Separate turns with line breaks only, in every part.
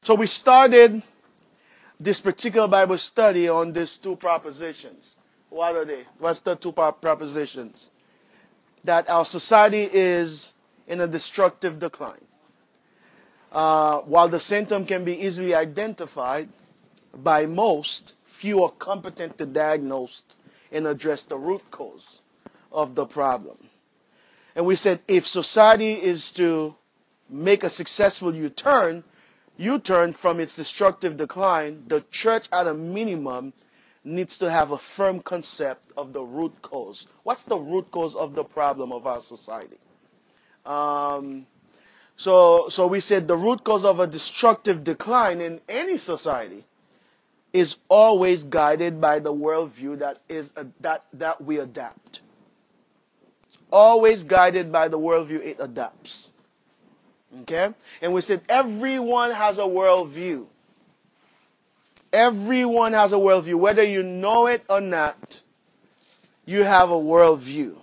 So we started this particular Bible study on these two propositions. What are they? What's the two propositions? That our society is in a destructive decline. While the symptom can be easily identified by most, few are competent to diagnose and address the root cause of the problem. And we said if society is to make a successful U-turn from its destructive decline, the church at a minimum needs to have a firm concept of the root cause. What's the root cause of the problem of our society? So we said the root cause of a destructive decline in any society is always guided by the worldview that we adapt. Always guided by the worldview it adapts. Okay? And we said everyone has a worldview. Everyone has a worldview. Whether you know it or not, you have a worldview.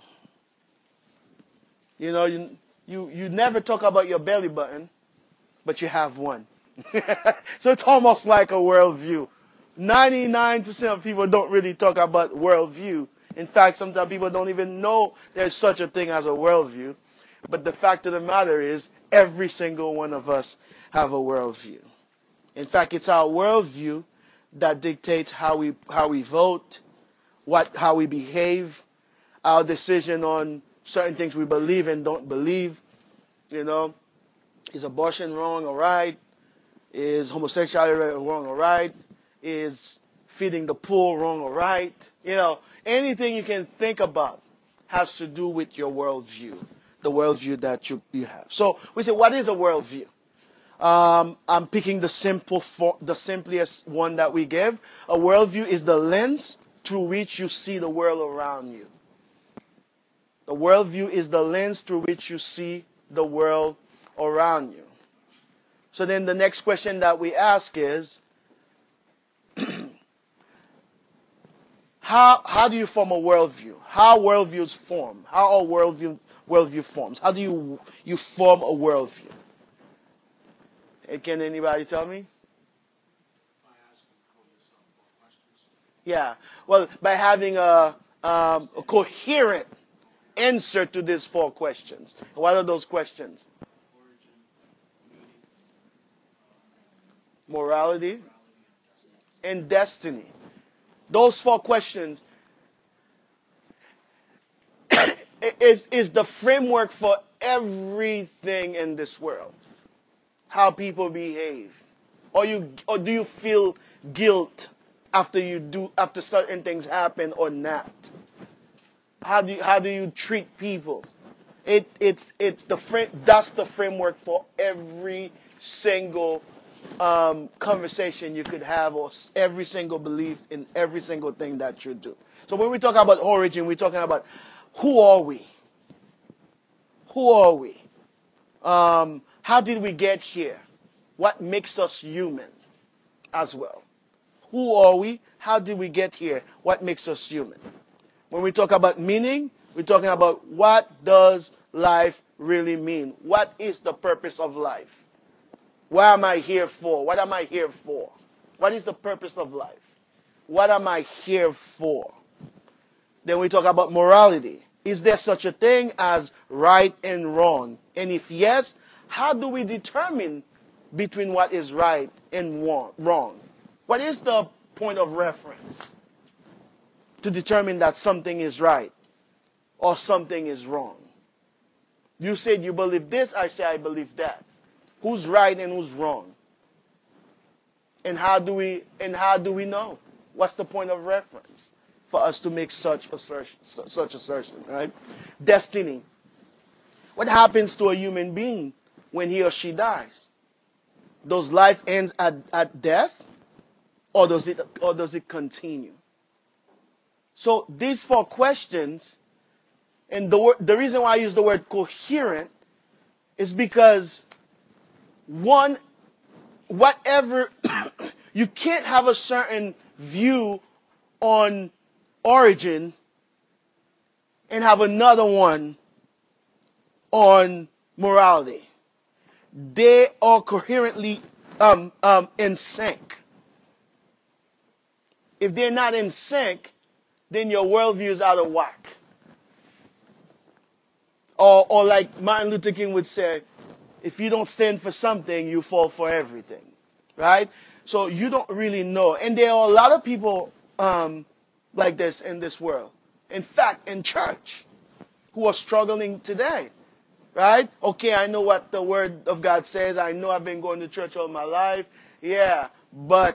You know, you never talk about your belly button, but you have one. So it's almost like a worldview. 99% of people don't really talk about worldview. In fact, sometimes people don't even know there's such a thing as a worldview. But the fact of the matter is, every single one of us have a worldview. In fact, it's our worldview that dictates how we vote, how we behave, our decision on certain things we believe and don't believe. You know, is abortion wrong or right? Is homosexuality wrong or right? Is feeding the poor wrong or right? You know, anything you can think about has to do with your worldview, the worldview that you have. So we say, what is a worldview? I'm picking the simplest one that we give. A worldview is the lens through which you see the world around you. The worldview is the lens through which you see the world around you. So then the next question that we ask is, how do you form a worldview? How worldviews form? How are worldview forms? How do you form a worldview? Can anybody tell me?
By asking for yourself more questions.
Yeah. Well, by having a coherent answer to these 4 questions. What are those questions?
Origin, meaning,
Morality
and
and destiny. Those 4 questions is the framework for everything in this world. How people behave. Or do you feel guilt after certain things happen or not? How do you treat people? That's the framework for every single conversation you could have, or every single belief in every single thing that you do. So when we talk about origin, we're talking about who are we? Who are we? How did we get here? What makes us human as well? Who are we? How did we get here? What makes us human? When we talk about meaning, we're talking about what does life really mean? What is the purpose of life? Why am I here for? What am I here for? What is the purpose of life? What am I here for? Then we talk about morality. Is there such a thing as right and wrong? And if yes, how do we determine between what is right and wrong? What is the point of reference to determine that something is right or something is wrong? You said you believe this, I say I believe that. Who's right and who's wrong? And how do we know? What's the point of reference for us to make such assertion, right? Destiny. What happens to a human being when he or she dies? Does life end at death, or does it continue? So these 4 questions, and the reason why I use the word coherent is because whatever you can't have a certain view on origin and have another one on morality. They are coherently in sync. If they're not in sync, then your worldview is out of whack. Or like Martin Luther King would say, if you don't stand for something, you fall for everything, right? So you don't really know. And there are a lot of people like this in this world. In fact, in church, who are struggling today, right? Okay, I know what the Word of God says. I know I've been going to church all my life. Yeah, but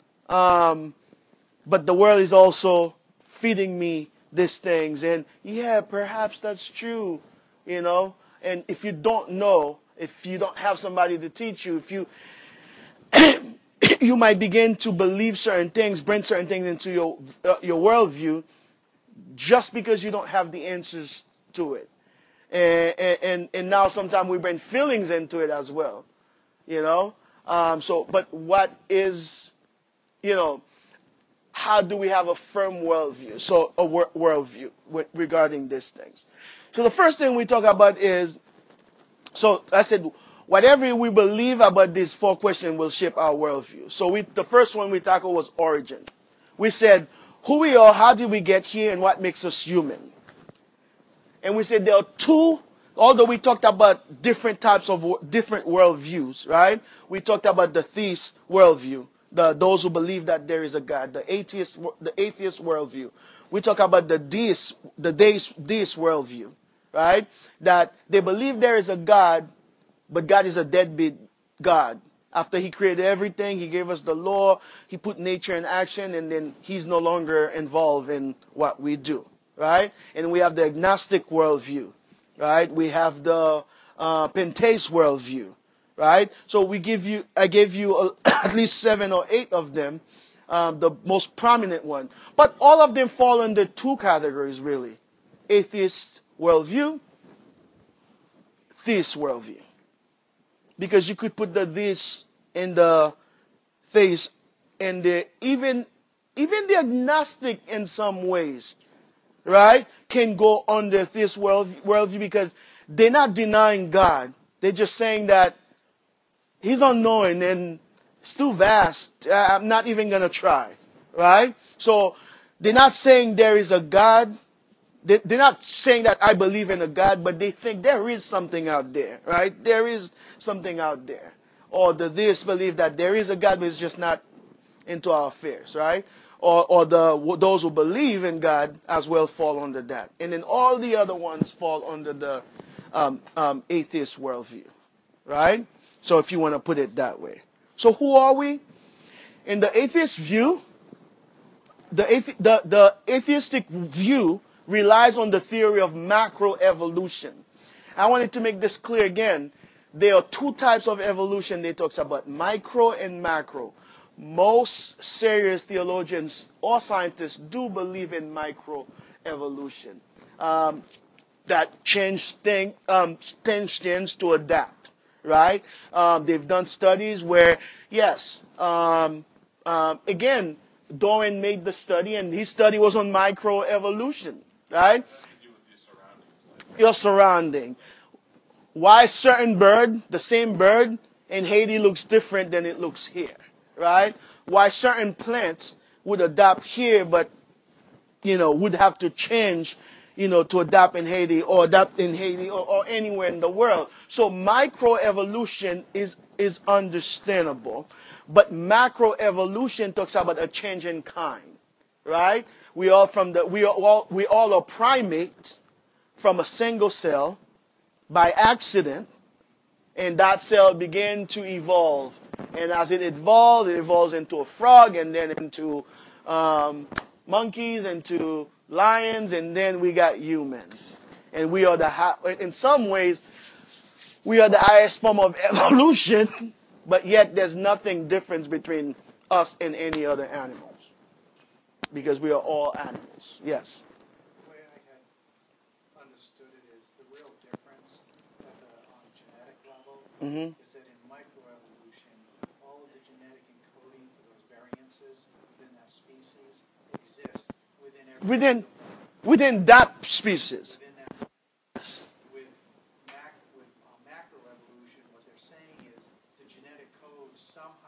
the world is also feeding me these things. And yeah, perhaps that's true, you know. And if you don't know, if you don't have somebody to teach you, if you you might begin to believe certain things, bring certain things into your worldview, just because you don't have the answers to it. And now sometimes we bring feelings into it as well, you know. But what is, you know, how do we have a firm worldview? So a worldview regarding these things. So the first thing we talk about is, so I said, whatever we believe about these 4 questions will shape our worldview. So the first one we tackled was origin. We said, who we are, how did we get here, and what makes us human? And we said there are 2, although we talked about different types of different worldviews, right? We talked about the theist worldview, those who believe that there is a God, the atheist worldview. We talk about the deist worldview, right? That they believe there is a God, but God is a deadbeat God. After he created everything, he gave us the law, he put nature in action, and then he's no longer involved in what we do, right? And we have the agnostic worldview, right? We have the pantheist worldview, right? So I gave you at least 7 or 8 of them, the most prominent one. But all of them fall under 2 categories, really. Atheist worldview, theist worldview. Because you could put the this in the theist, and even the agnostic in some ways, right, can go under theist worldview, because they're not denying God. They're just saying that he's unknowing and it's too vast. I'm not even going to try, right? So they're not saying there is a God. They're not saying that I believe in a God, but they think there is something out there, right? There is something out there. Or the theists believe that there is a God, but it's just not into our affairs, right? Or those who believe in God as well fall under that. And then all the other ones fall under the atheist worldview, right? So if you want to put it that way. So who are we? In the atheist view, the atheistic view relies on the theory of macroevolution. I wanted to make this clear again. There are 2 types of evolution they talks about, micro and macro. Most serious theologians or scientists do believe in microevolution. That change things to adapt, right? They've done studies where, yes, again, Darwin made the study, and his study was on microevolution, right? Your surrounding. Why certain bird, the same bird in Haiti looks different than it looks here, right? Why certain plants would adapt here, but, would have to change, to adapt in Haiti or anywhere in the world. So microevolution is understandable, but macroevolution talks about a change in kind, right? We all are primates from a single cell by accident, and that cell began to evolve. And as it evolves into a frog, and then into monkeys, into lions, and then we got humans. And we are in some ways, we are the highest form of evolution, but yet there's nothing different between us and any other animals, because we are all animals. Yes.
The way I had understood it is the real difference on a genetic level is that in microevolution, all of the genetic encoding for those variances within that species exist within every
Within that species.
within that.
Yes.
With macroevolution, what they're saying is the genetic code somehow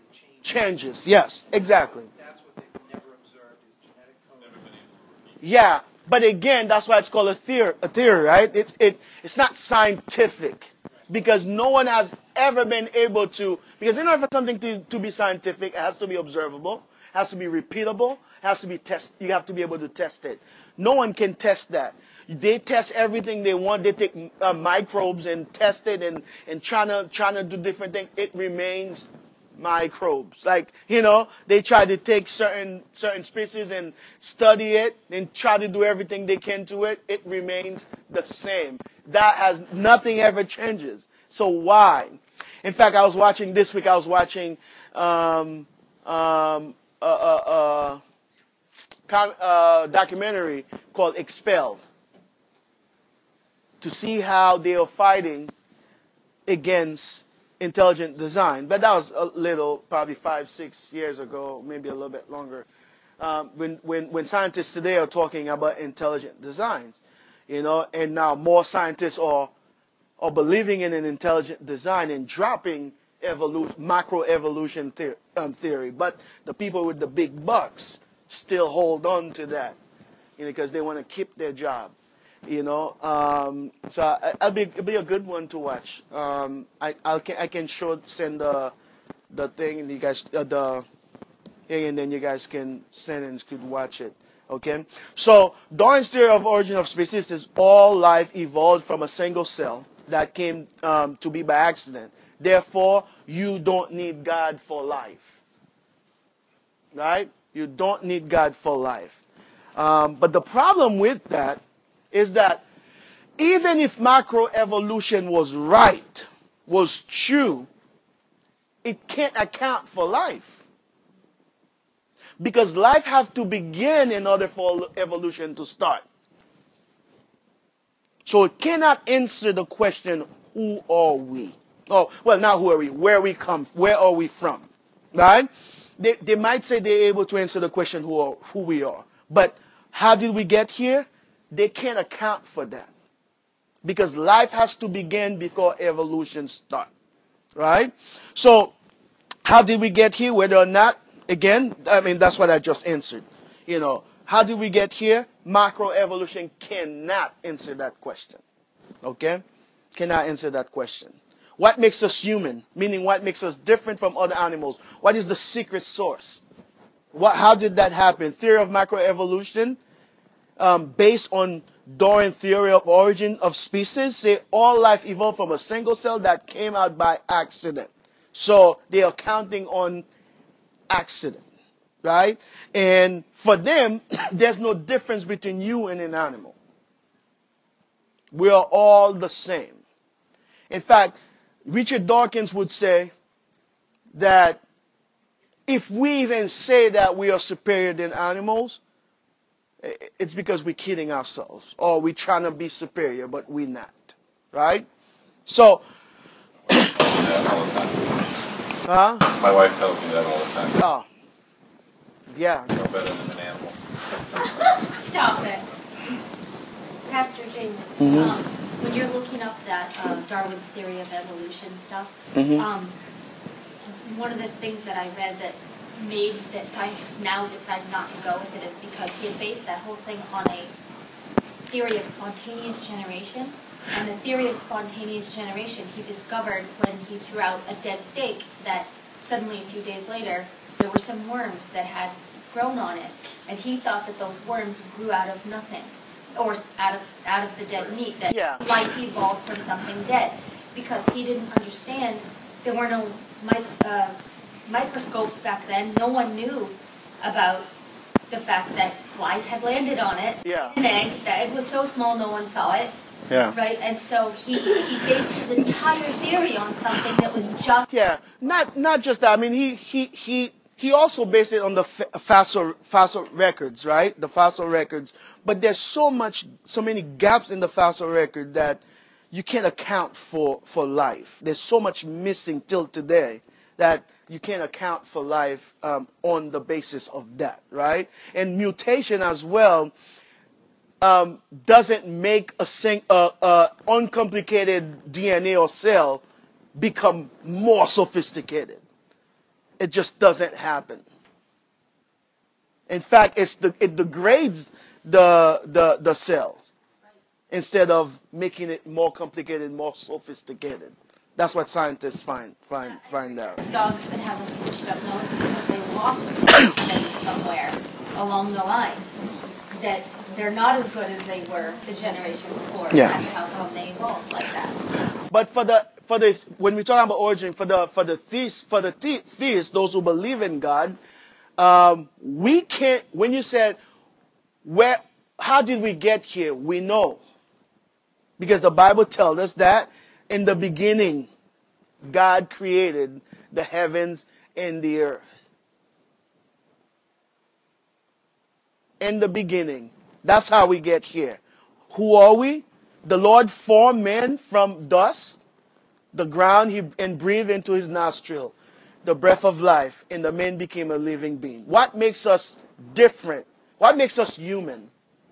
changes.
Changes. Yes, exactly.
That's what they've never observed is genetic code.
Yeah, but again, that's why it's called a theory, right? It's not scientific because no one has ever been able to. Because in order for something to be scientific, it has to be observable, has to be repeatable, has to be test. You have to be able to test it. No one can test that. They test everything they want. They take microbes and test it and trying to do different things. It remains microbes. Like, they try to take certain species and study it and try to do everything they can to it. It remains the same. That has nothing ever changes. So why? In fact, I was watching this week. I was watching documentary called Expelled to see how they are fighting against intelligent design. But that was a little, probably 5-6 years ago, maybe a little bit longer. When scientists today are talking about intelligent designs, and now more scientists are believing in an intelligent design and dropping macroevolution theory. But the people with the big bucks still hold on to that, because they want to keep their job. So it'll be a good one to watch. I can send the thing, and you guys the thing, and then you guys can send and could watch it. Okay. So Darwin's theory of origin of species is all life evolved from a single cell that came to be by accident. Therefore, you don't need God for life. Right? You don't need God for life. But the problem with that is that even if macroevolution was right, was true, it can't account for life. Because life has to begin in order for evolution to start. So it cannot answer the question, who are we? Oh, well, not who are we, where we come, where are we from? Right? They might say they're able to answer the question who we are. But how did we get here? They can't account for that. Because life has to begin before evolution starts. Right? So, how did we get here? Whether or not, again, that's what I just answered. How did we get here? Macroevolution cannot answer that question. Okay? Cannot answer that question. What makes us human? Meaning what makes us different from other animals? What is the secret source? How did that happen? Theory of macroevolution, based on Darwin's theory of origin of species, say all life evolved from a single cell that came out by accident. So they are counting on accident, right? And for them, there's no difference between you and an animal. We are all the same. In fact, Richard Dawkins would say that if we even say that we are superior than animals, it's because we're kidding ourselves, or we're trying to be superior, but we're not, right? So,
My wife tells me that all the time.
Oh, yeah.
You're better than an animal.
Stop it. Pastor James, when you're looking up that Darwin's theory of evolution stuff, one of the things that I read that made that scientists now decide not to go with it is because he had based that whole thing on a theory of spontaneous generation. And the theory of spontaneous generation, he discovered when he threw out a dead steak that suddenly a few days later there were some worms that had grown on it. And he thought that those worms grew out of nothing, or out of the dead meat, that life evolved from something dead. Because he didn't understand, there were no microscopes back then. No one knew about the fact that flies had landed on it.
Yeah.
An egg. The egg was so small no one saw it.
Yeah.
Right? And so he based his entire theory on something that was just...
Yeah. Not just that. I mean, he also based it on the fossil records, right? The fossil records. But there's so many gaps in the fossil record that you can't account for life. There's so much missing till today that you can't account for life on the basis of that, right? And mutation as well doesn't make a uncomplicated DNA or cell become more sophisticated. It just doesn't happen. In fact, it degrades the cells instead of making it more complicated, more sophisticated. That's what scientists find out.
Dogs that have a switched up nose is because they lost something somewhere along the line. That they're not as good as they were the generation before.
Yeah.
That's how come they evolved like that.
But when we talk about origin, for the theists, those who believe in God, we can't. When you said how did we get here? We know, because the Bible tells us that in the beginning, God created the heavens and the earth. In the beginning. That's how we get here. Who are we? The Lord formed man from dust, the ground, and breathed into his nostril the breath of life, and the man became a living being. What makes us different? What makes us human?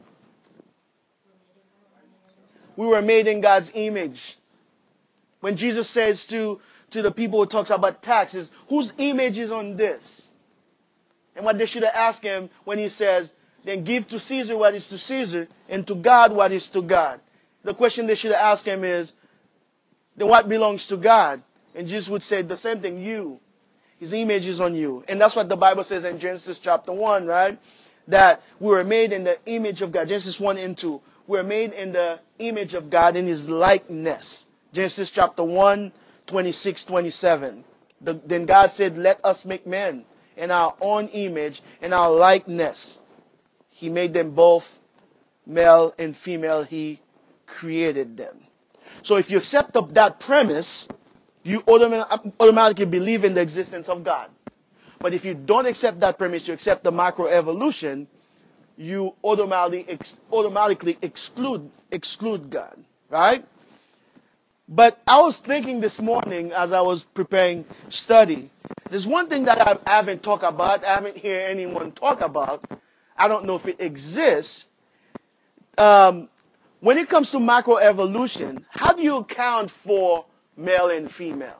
We were made in God's image. When Jesus says to the people who talks about taxes, whose image is on this? And what they should have asked him when he says, then give to Caesar what is to Caesar, and to God what is to God. The question they should have asked him is, then what belongs to God? And Jesus would say the same thing, you. His image is on you. And that's what the Bible says in Genesis chapter 1, right? That we were made in the image of God. Genesis 1 and 2. We were made in the image of God in his likeness. Genesis chapter 1, 26, 27. Then God said, let us make men in our own image, in our likeness. He made them both male and female. He created them. So if you accept that premise, you automatically believe in the existence of God. But if you don't accept that premise, you accept the macroevolution, you automatically exclude God. Right? But I was thinking this morning as I was preparing study, there's one thing that I haven't talked about, I haven't heard anyone talk about. I don't know if it exists. When it comes to macroevolution, how do you account for male and female?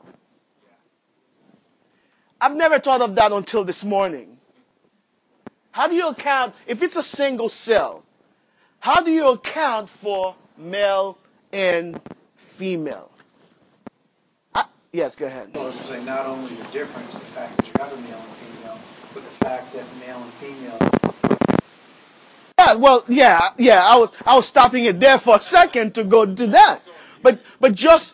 I've never thought of that until this morning. How do you account, if it's a single cell, how do you account for male and female? Yes, go ahead.
I was going to say, not only the difference, the fact that you have a male and female, but the fact that male and female.
I was stopping it there for a second to go to that, but just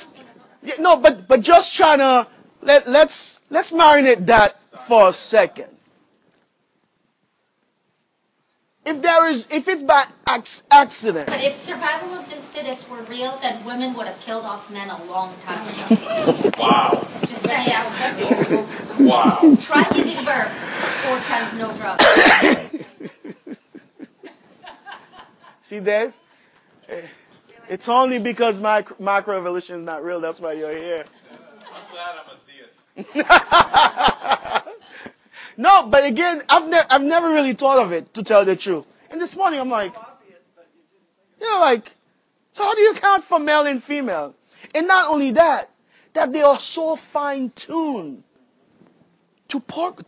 trying to let's marinate that for a second. If it's by accident.
But if survival of the fittest were real, then women would have killed off men a long time ago.
Wow.
Just saying.
Wow.
Try giving birth 4 times no drugs.
See, Dave? It's only because macroevolution is not real. That's why you're here.
I'm glad I'm a theist.
No, but again, I've never really thought of it, to tell the truth. And this morning I'm like, so how do you account for male and female? And not only that they are so fine-tuned to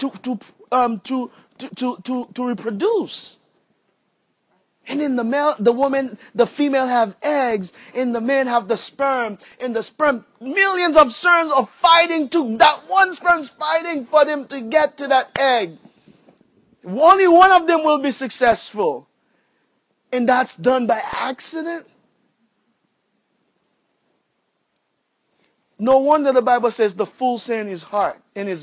reproduce. And then the female have eggs, and the men have the sperm, and the sperm, millions of sperms are fighting that one sperm's fighting for them to get to that egg. Only one of them will be successful. And that's done by accident. No wonder the Bible says the fool say in his heart.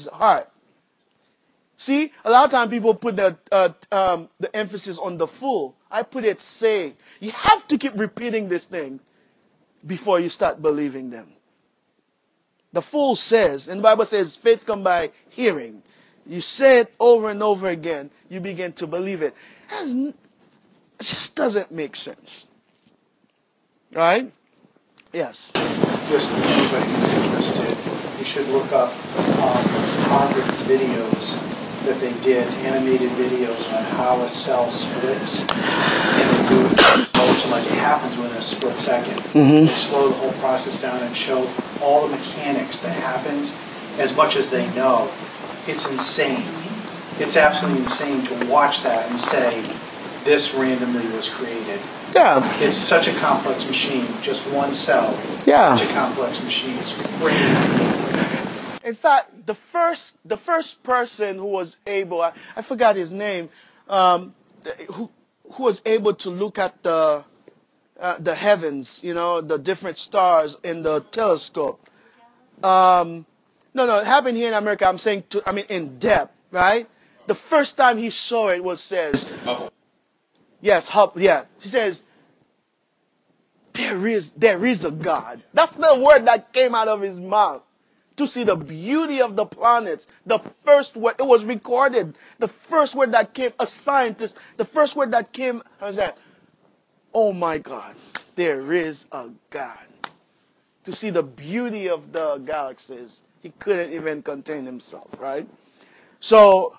See, a lot of times people put the emphasis on the fool. I put it say. You have to keep repeating this thing before you start believing them. The fool says, and the Bible says, faith comes by hearing. You say it over and over again, you begin to believe it. It just doesn't make sense. Right? Yes.
Just anybody who's interested, you should look up Harvard's videos that they did, animated videos on how a cell splits, and they do it like it happens within a split second. They slow the whole process down and show all the mechanics that happens as much as they know. it's insane. It's absolutely insane to watch that and say, this randomly was created.
Yeah.
It's such a complex machine, just one cell.
Yeah.
Such a complex machine. It's crazy.
In fact, the first person who was able, I forgot his name, who was able to look at the heavens, the different stars in the telescope. No, it happened here in America. I'm saying, in depth, right? The first time he saw it says, yes, Hubble, yeah. He says, there is a God. That's the word that came out of his mouth. To see the beauty of the planets. The first word, it was recorded. The first word that came, a scientist, the first word that came, how's that? Oh my God, there is a God. To see the beauty of the galaxies, he couldn't even contain himself, right? So,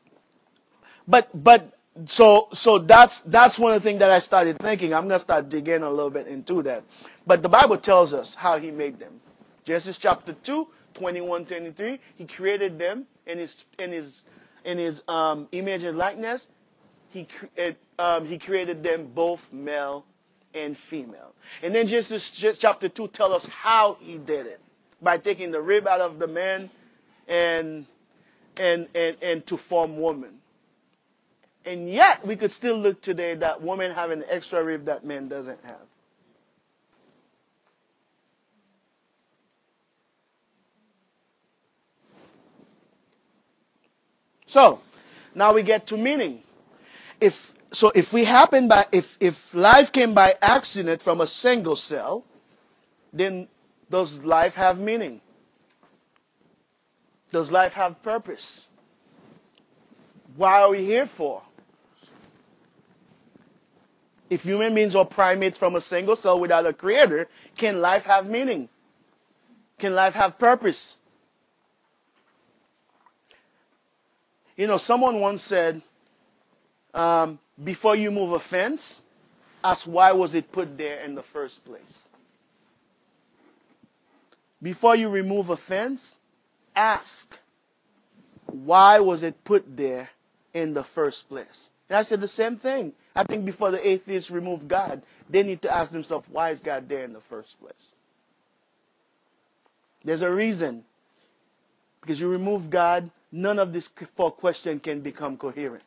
so that's one of the things that I started thinking. I'm going to start digging a little bit into that. But the Bible tells us how he made them. Genesis chapter 2, 21, 23, he created them in his image and likeness. He created them both male and female. And then Genesis chapter 2 tells us how he did it. By taking the rib out of the man and to form woman. And yet we could still look today that women have an extra rib that man doesn't have. So, now we get to meaning. If life came by accident from a single cell, then does life have meaning? Does life have purpose? Why are we here for? If human beings are primates from a single cell without a creator, can life have meaning? Can life have purpose? Someone once said, before you move a fence, ask why was it put there in the first place. Before you remove a fence, ask why was it put there in the first place. And I said the same thing. I think before the atheists remove God, they need to ask themselves, why is God there in the first place? There's a reason. Because you remove God, none of these four questions can become coherent.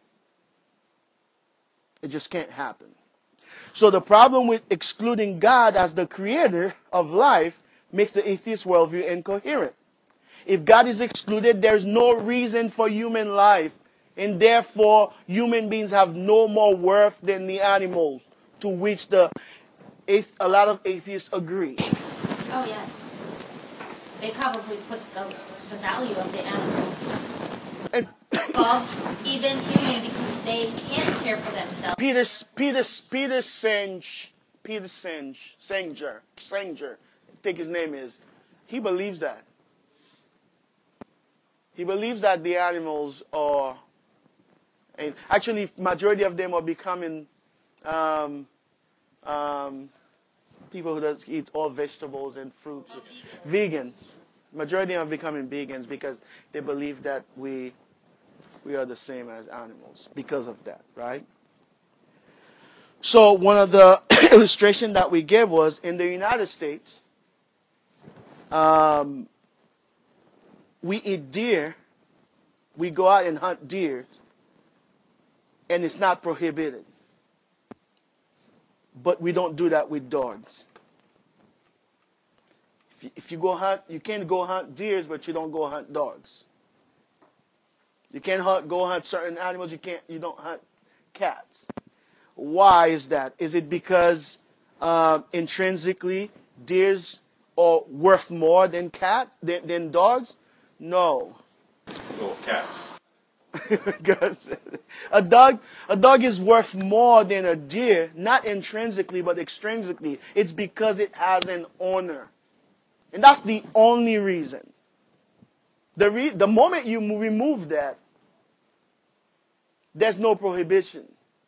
It just can't happen. So the problem with excluding God as the creator of life makes the atheist worldview incoherent. If God is excluded, there's no reason for human life. And therefore, human beings have no more worth than the animals, to which a lot of atheists agree.
Oh, yes. They probably put the value of the animals above even human because they can't care for themselves.
Peter Singer, I think his name is, he believes that. He believes that the animals are, and actually majority of them are becoming people who don't eat all vegetables and fruits. Vegan. Majority are becoming vegans because they believe that we are the same as animals because of that, right? So one of the illustration that we gave was in the United States, we eat deer, we go out and hunt deer, and it's not prohibited. But we don't do that with dogs. If you go hunt, you can go hunt deers, but you don't go hunt dogs. You can't go hunt certain animals. You don't hunt cats. Why is that? Is it because intrinsically deers are worth more than dogs? No.
Little cats.
Because a dog is worth more than a deer, not intrinsically but extrinsically. It's because it has an owner. And that's the only reason. The moment you remove that, there's no prohibition.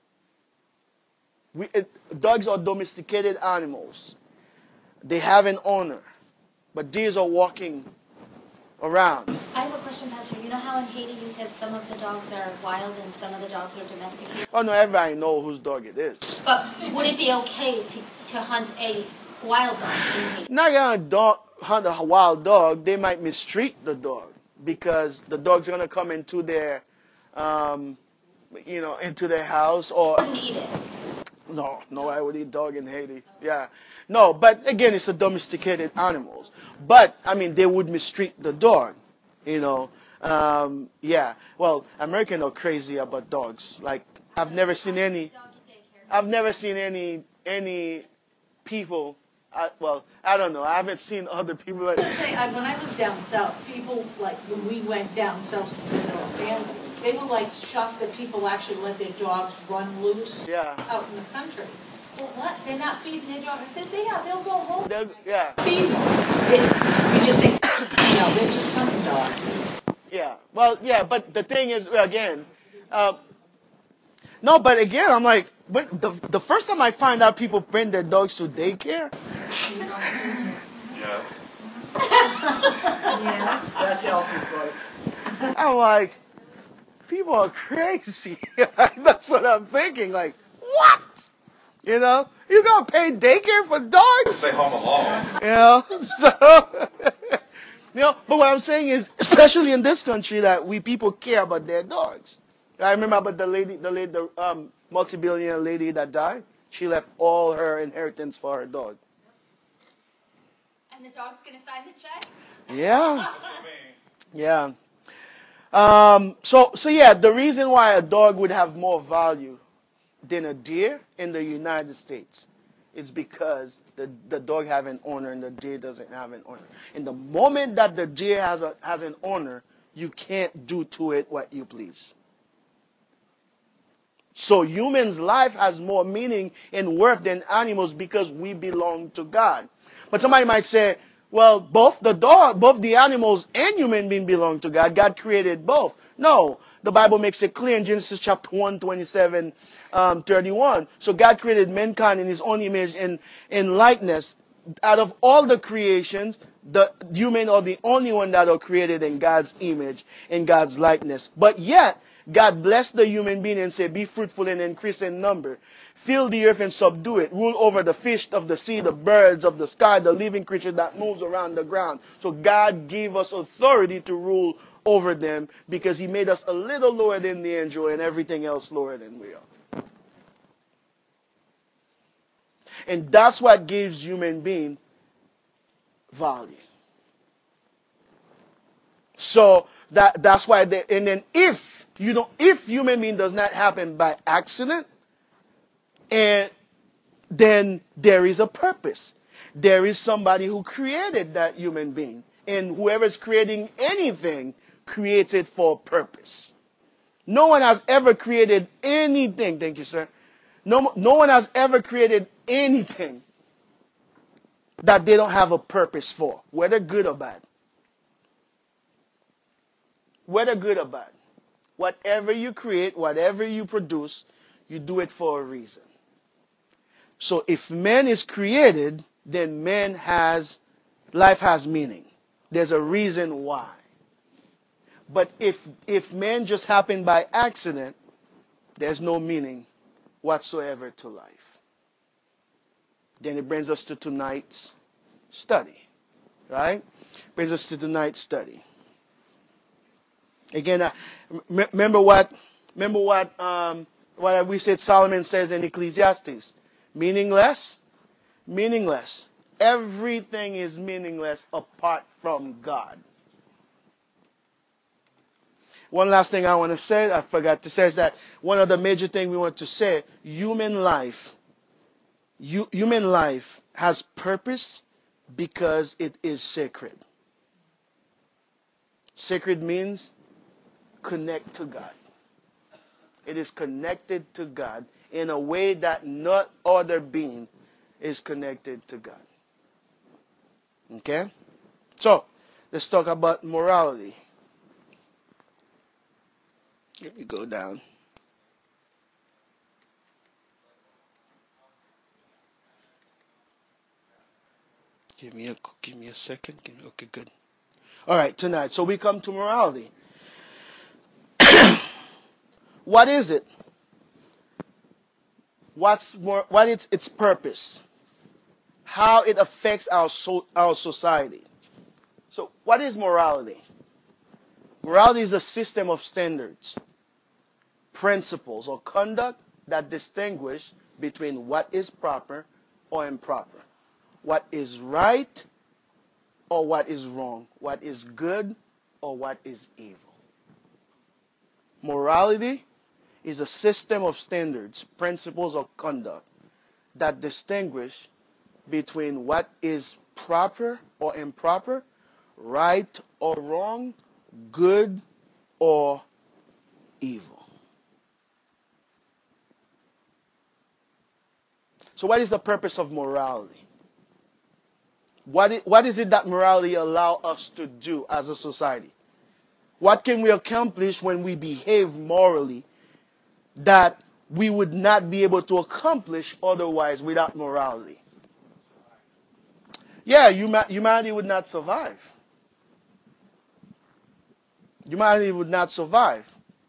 Dogs are domesticated animals. They have an owner. But deers are walking around.
I have a question, Pastor. You know how in Haiti you said some of the dogs are wild and some of the dogs are domesticated?
Oh no, everybody knows whose dog it is.
But would it be okay to hunt a wild dog in Haiti?
Not gonna hunt a wild dog. They might mistreat the dog because the dog's gonna come into their, into their house or.
Wouldn't eat it.
No, I would eat dog in Haiti. Yeah. No, but again, it's a domesticated animals. But, I mean, they would mistreat the dog, Yeah. Well, Americans are crazy about dogs. Like, I've never seen any people, I don't know. I haven't seen other people.
I say, when I lived down south, people, like, when we went down south to visit our family, they were, like, shocked that people actually let their dogs run loose out in the country. Well, what? They're not feeding their dogs? They'll go home.
Yeah.
Feed them. We just think, they're just hunting dogs.
Yeah. Well, yeah, but the thing is, again, no, but again, I'm like, but the first time I find out people bring their dogs to daycare.
Yes.
Yes.
That's Elsie's voice.
I'm like, people are crazy. That's what I'm thinking. Like, what? You gonna pay daycare for dogs?
Stay home alone.
So, but what I'm saying is, especially in this country, that people care about their dogs. I remember about the multi-billionaire lady that died. She left all her inheritance for her dog.
And the dog's gonna sign the check?
Yeah. Yeah. So yeah, the reason why a dog would have more value than a deer in the United States is because the dog have an owner and the deer doesn't have an owner. And the moment that the deer has an owner, you can't do to it what you please. So humans' life has more meaning and worth than animals because we belong to God. But somebody might say, well, both the animals and human beings belong to God. God created both. No, the Bible makes it clear in Genesis chapter 1, 27, 31. So God created mankind in his own image and in likeness. Out of all the creations, the human are the only one that are created in God's image, in God's likeness. But yet, God blessed the human being and said, be fruitful and increase in number. Fill the earth and subdue it. Rule over the fish of the sea, the birds of the sky, the living creature that moves around the ground. So God gave us authority to rule over them because he made us a little lower than the angel and everything else lower than we are. And that's what gives human being value. So that's why and then if human being does not happen by accident, and then there is a purpose. There is somebody who created that human being. And whoever's creating anything creates it for a purpose. No one has ever created anything, thank you, sir. No one has ever created anything that they don't have a purpose for, whether good or bad. Whether good or bad. Whatever you create, whatever you produce, you do it for a reason. So if man is created, then life has meaning. There's a reason why. But if man just happened by accident, there's no meaning whatsoever to life. Then it brings us to tonight's study. Right? Brings us to tonight's study. Again, remember what we said Solomon says in Ecclesiastes. Meaningless? Meaningless. Everything is meaningless apart from God. One last thing I want to say, I forgot to say, is that one of the major things we want to say, human life has purpose because it is sacred. Sacred means connect to God. It is connected to God in a way that no other being is connected to God. Okay? So, let's talk about morality. Let me go down. Give me a second. Okay, good. All right, tonight. So we come to morality. What is it? What is its purpose? How it affects our society. So what is morality? Morality is a system of standards, principles, or conduct that distinguish between what is proper or improper, what is right or what is wrong, what is good or what is evil. Morality is a system of standards, principles, or conduct that distinguish between what is proper or improper, right or wrong, good or evil. So what is the purpose of morality? What is it that morality allows us to do as a society? What can we accomplish when we behave morally that we would not be able to accomplish otherwise without morality? Yeah, humanity would not survive. Humanity would not survive.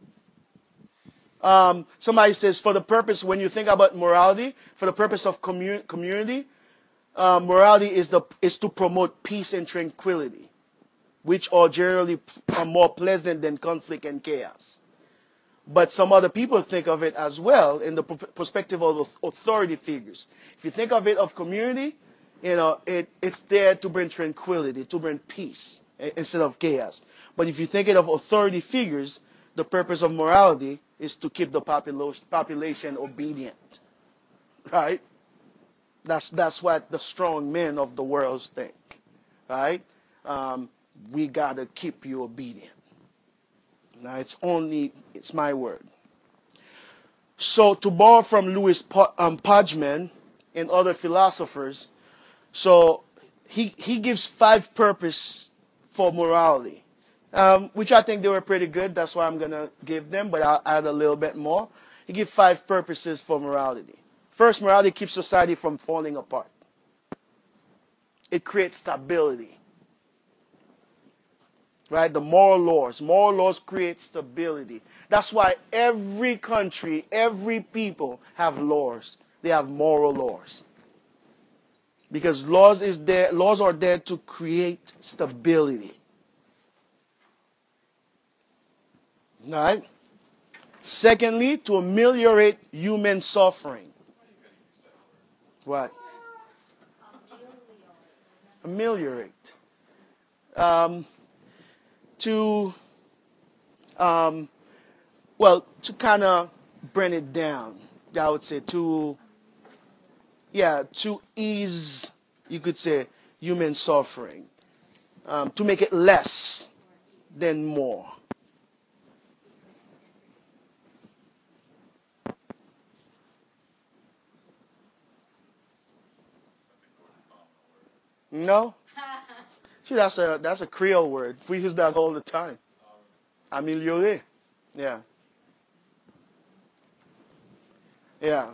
Somebody says, for the purpose, when you think about morality, for the purpose of community, morality is to promote peace and tranquility, which are generally more pleasant than conflict and chaos. But some other people think of it as well in the perspective of authority figures. If you think of it of community, it's there to bring tranquility, to bring peace instead of chaos. But if you think it of authority figures, the purpose of morality is to keep the population obedient. Right? That's what the strong men of the world think. Right? We gotta keep you obedient. Now it's my word. So to borrow from Louis Pudgeman and other philosophers, so he gives 5 purposes for morality, which I think they were pretty good. That's why I'm gonna give them, but I'll add a little bit more. He gives 5 purposes for morality. First, morality keeps society from falling apart. It creates stability. Right? The moral laws create stability. That's why every country, every people have laws. They have moral laws. Because laws are there to create stability. Right? Secondly, to ameliorate human suffering. What? Ameliorate. To kind of bring it down, I would say to ease, you could say, human suffering, to make it less than more. No? See, that's a Creole word. We use that all the time. Améliorer. Yeah. Yeah.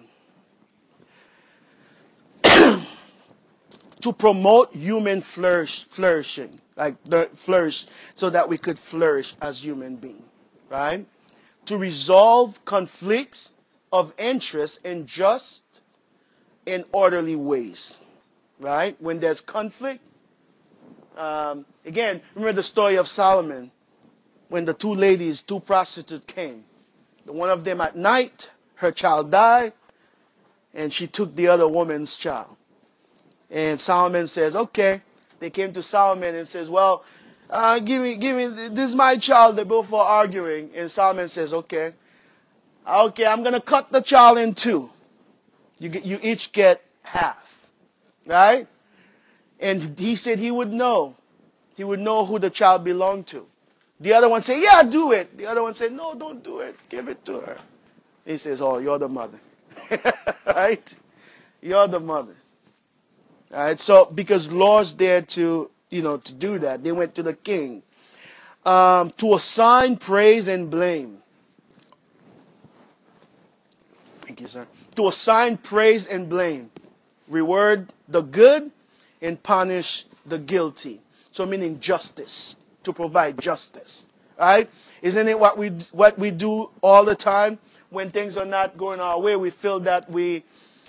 To promote human flourishing, flourish, so that we could flourish as human beings, right? To resolve conflicts of interest in just and orderly ways, right? When there's conflict, again, remember the story of Solomon when the 2 prostitutes came. The one of them at night, her child died, and she took the other woman's child. And Solomon says, okay. They came to Solomon and says, well, give me, this is my child. They both were arguing. And Solomon says, okay, I'm going to cut the child in 2. You each get half. Right? And he said he would know. He would know who the child belonged to. The other one said, yeah, do it. The other one said, no, don't do it. Give it to her. He says, oh, you're the mother. Right? You're the mother. All right, so because laws there to do that, they went to the king to assign praise and blame. Thank you, sir. To assign praise and blame, reward the good and punish the guilty. So meaning justice, to provide justice. Right? Isn't it what we do all the time when things are not going our way? We feel that we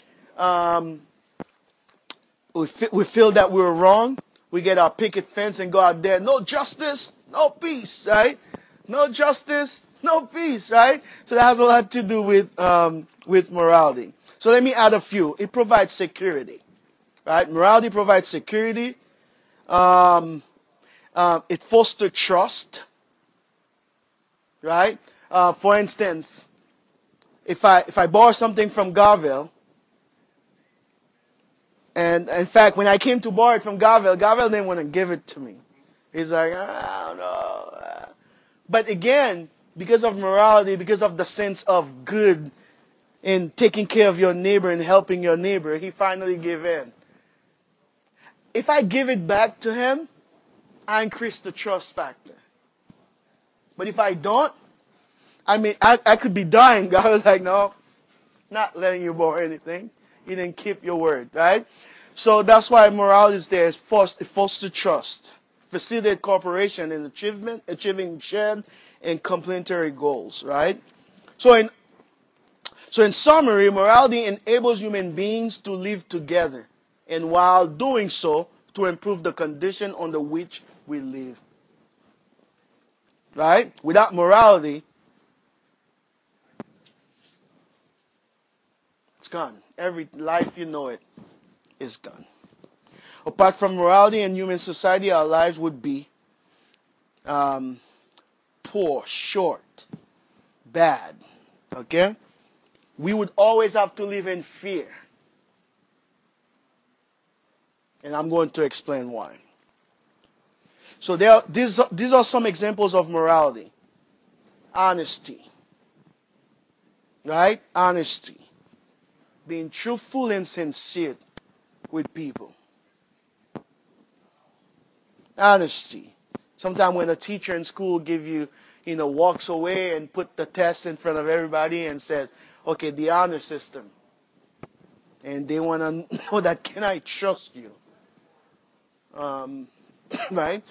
feel that we're wrong. We get our picket fence and go out there. No justice, no peace, right? No justice, no peace, right? So that has a lot to do with morality. So let me add a few. It provides security, right? Morality provides security. It fosters trust, right? For instance, if I borrow something from Garville, and in fact, when I came to borrow it from Garville didn't want to give it to me. He's like, I don't know. But again, because of morality, because of the sense of good in taking care of your neighbor and helping your neighbor, he finally gave in. If I give it back to him, I increase the trust factor. But if I don't, I could be dying. God was like, no, not letting you borrow anything. You didn't keep your word, right? So that's why morality is there. It fosters trust, facilitate cooperation in achieving shared and complementary goals, right? So in summary, morality enables human beings to live together, and while doing so, to improve the condition under which we live. Right? Without morality, it's gone. Every life you know it is gone. Apart from morality in human society, our lives would be poor, short, bad. Okay? We would always have to live in fear. And I'm going to explain why. So these are some examples of morality. Honesty. Right? Honesty. Being truthful and sincere with people. Honesty. Sometimes when a teacher in school walks away and put the test in front of everybody and says, okay, the honor system. And they want to know that, can I trust you? Right?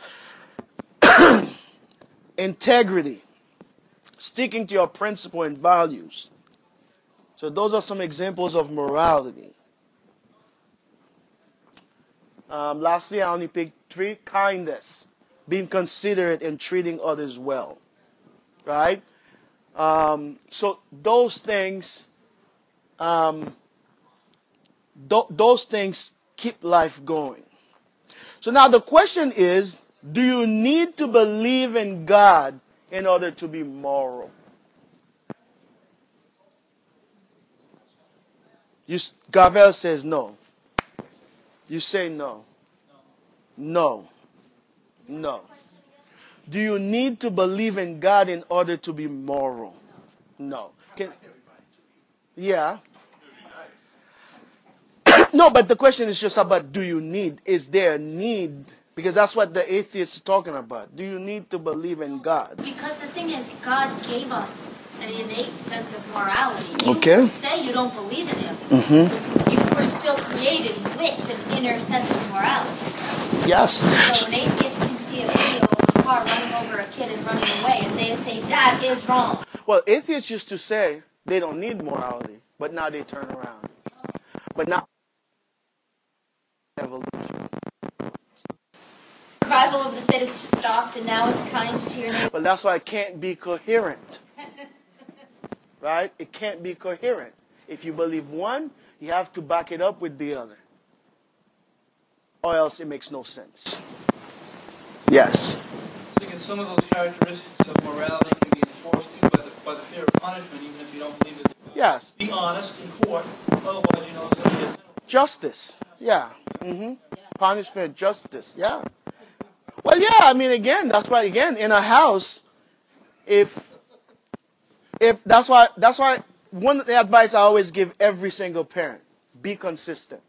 Integrity. Sticking to your principle and values. So those are some examples of morality. Lastly, I only picked 3. Kindness. Being considerate and treating others well. Right? So those things keep life going. So now the question is, do you need to believe in God in order to be moral? Garvelle says no. You say no. No. No. Do you need to believe in God in order to be moral? No. Yeah. No, but the question is just about, do you need? Is there a need? Because that's what the atheist is talking about. Do you need to believe in God?
Because the thing is, God gave us an innate sense of morality.
Okay.
You say you don't believe in Him. You were still created with an inner sense of morality.
Yes.
So an atheist can see a video of a car running over a kid and running away, and they say that is wrong.
Well, atheists used to say they don't need morality, but now they turn around. But now evolution.
Survival of the fittest stopped, and now it's kind to your neighbor.
But that's why it can't be coherent. Right? It can't be coherent. If you believe one, you have to back it up with the other. Or else it makes no sense. Yes.
Because some of those characteristics of morality can be enforced too by the fear of punishment, even if you don't believe it.
Yes.
Be honest in court, otherwise you know it's going to be a penalty.
Justice. Yeah. Punishment, justice. Yeah. Well, yeah. I mean, again, that's why. Again, in a house, if that's why one of the advice I always give every single parent: be consistent.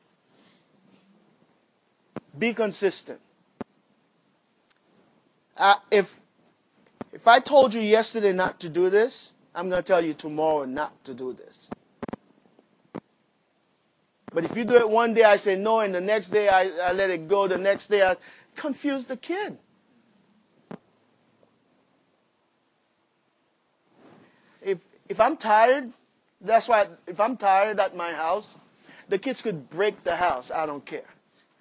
Be consistent. If I told you yesterday not to do this, I'm going to tell you tomorrow not to do this. But if you do it one day, I say no, and the next day I let it go. The next day I confuse the kid. If I'm tired, that's why if I'm tired at my house, the kids could break the house. I don't care.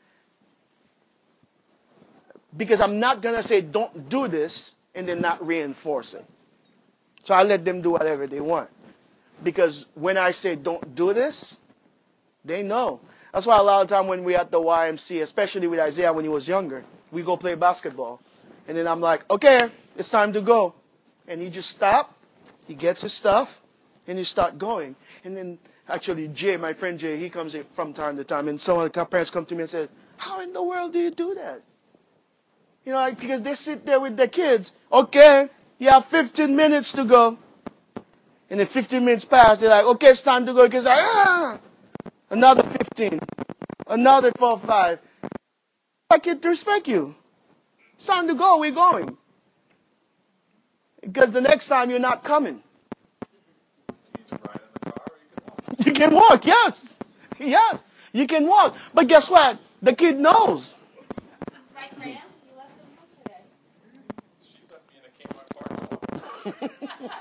Because I'm not going to say don't do this and then not reinforce it. So I let them do whatever they want. Because when I say don't do this, they know. That's why a lot of time when we're at the YMCA, especially with Isaiah when he was younger, we go play basketball. And then I'm like, okay, it's time to go. And he just stops, he gets his stuff, and he start going. And then actually Jay, my friend Jay, he comes in from time to time. And some of the parents come to me and say, how in the world do you do that? You know, like, because they sit there with their kids. Okay, you have 15 minutes to go. And then 15 minutes pass, they're like, okay, it's time to go. Because another 15, another 4, 5. I get to respect you. It's time to go, we're going. Because the next time you're not coming. You can walk, yes. Yes, you can walk. But guess what? The kid knows.
Right, Graham? You left them home today.
She left me in a Kmart parking lot.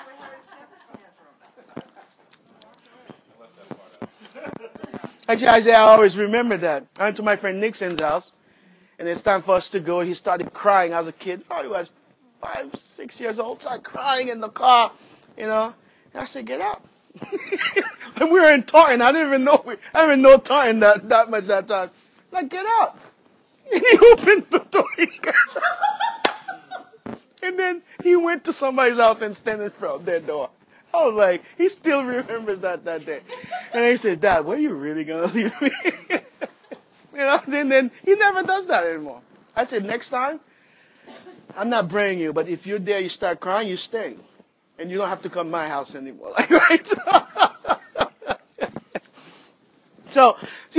Actually, Isaiah, I always remember that. I went to my friend Nixon's house, and it's time for us to go. He started crying as a kid. Probably was 5, 6 years old. Started crying in the car, you know. And I said, get up. And we were in Taunton. I didn't even know Taunton that much that time. Like, get up. And he opened the door. And then he went to somebody's house and stand in front of their door. I was like, he still remembers that day. And he says, Dad, were you really going to leave me? You know, and then he never does that anymore. I said, next time, I'm not bringing you, but if you're there, you start crying, you stay. And you don't have to come to my house anymore. Like, right? So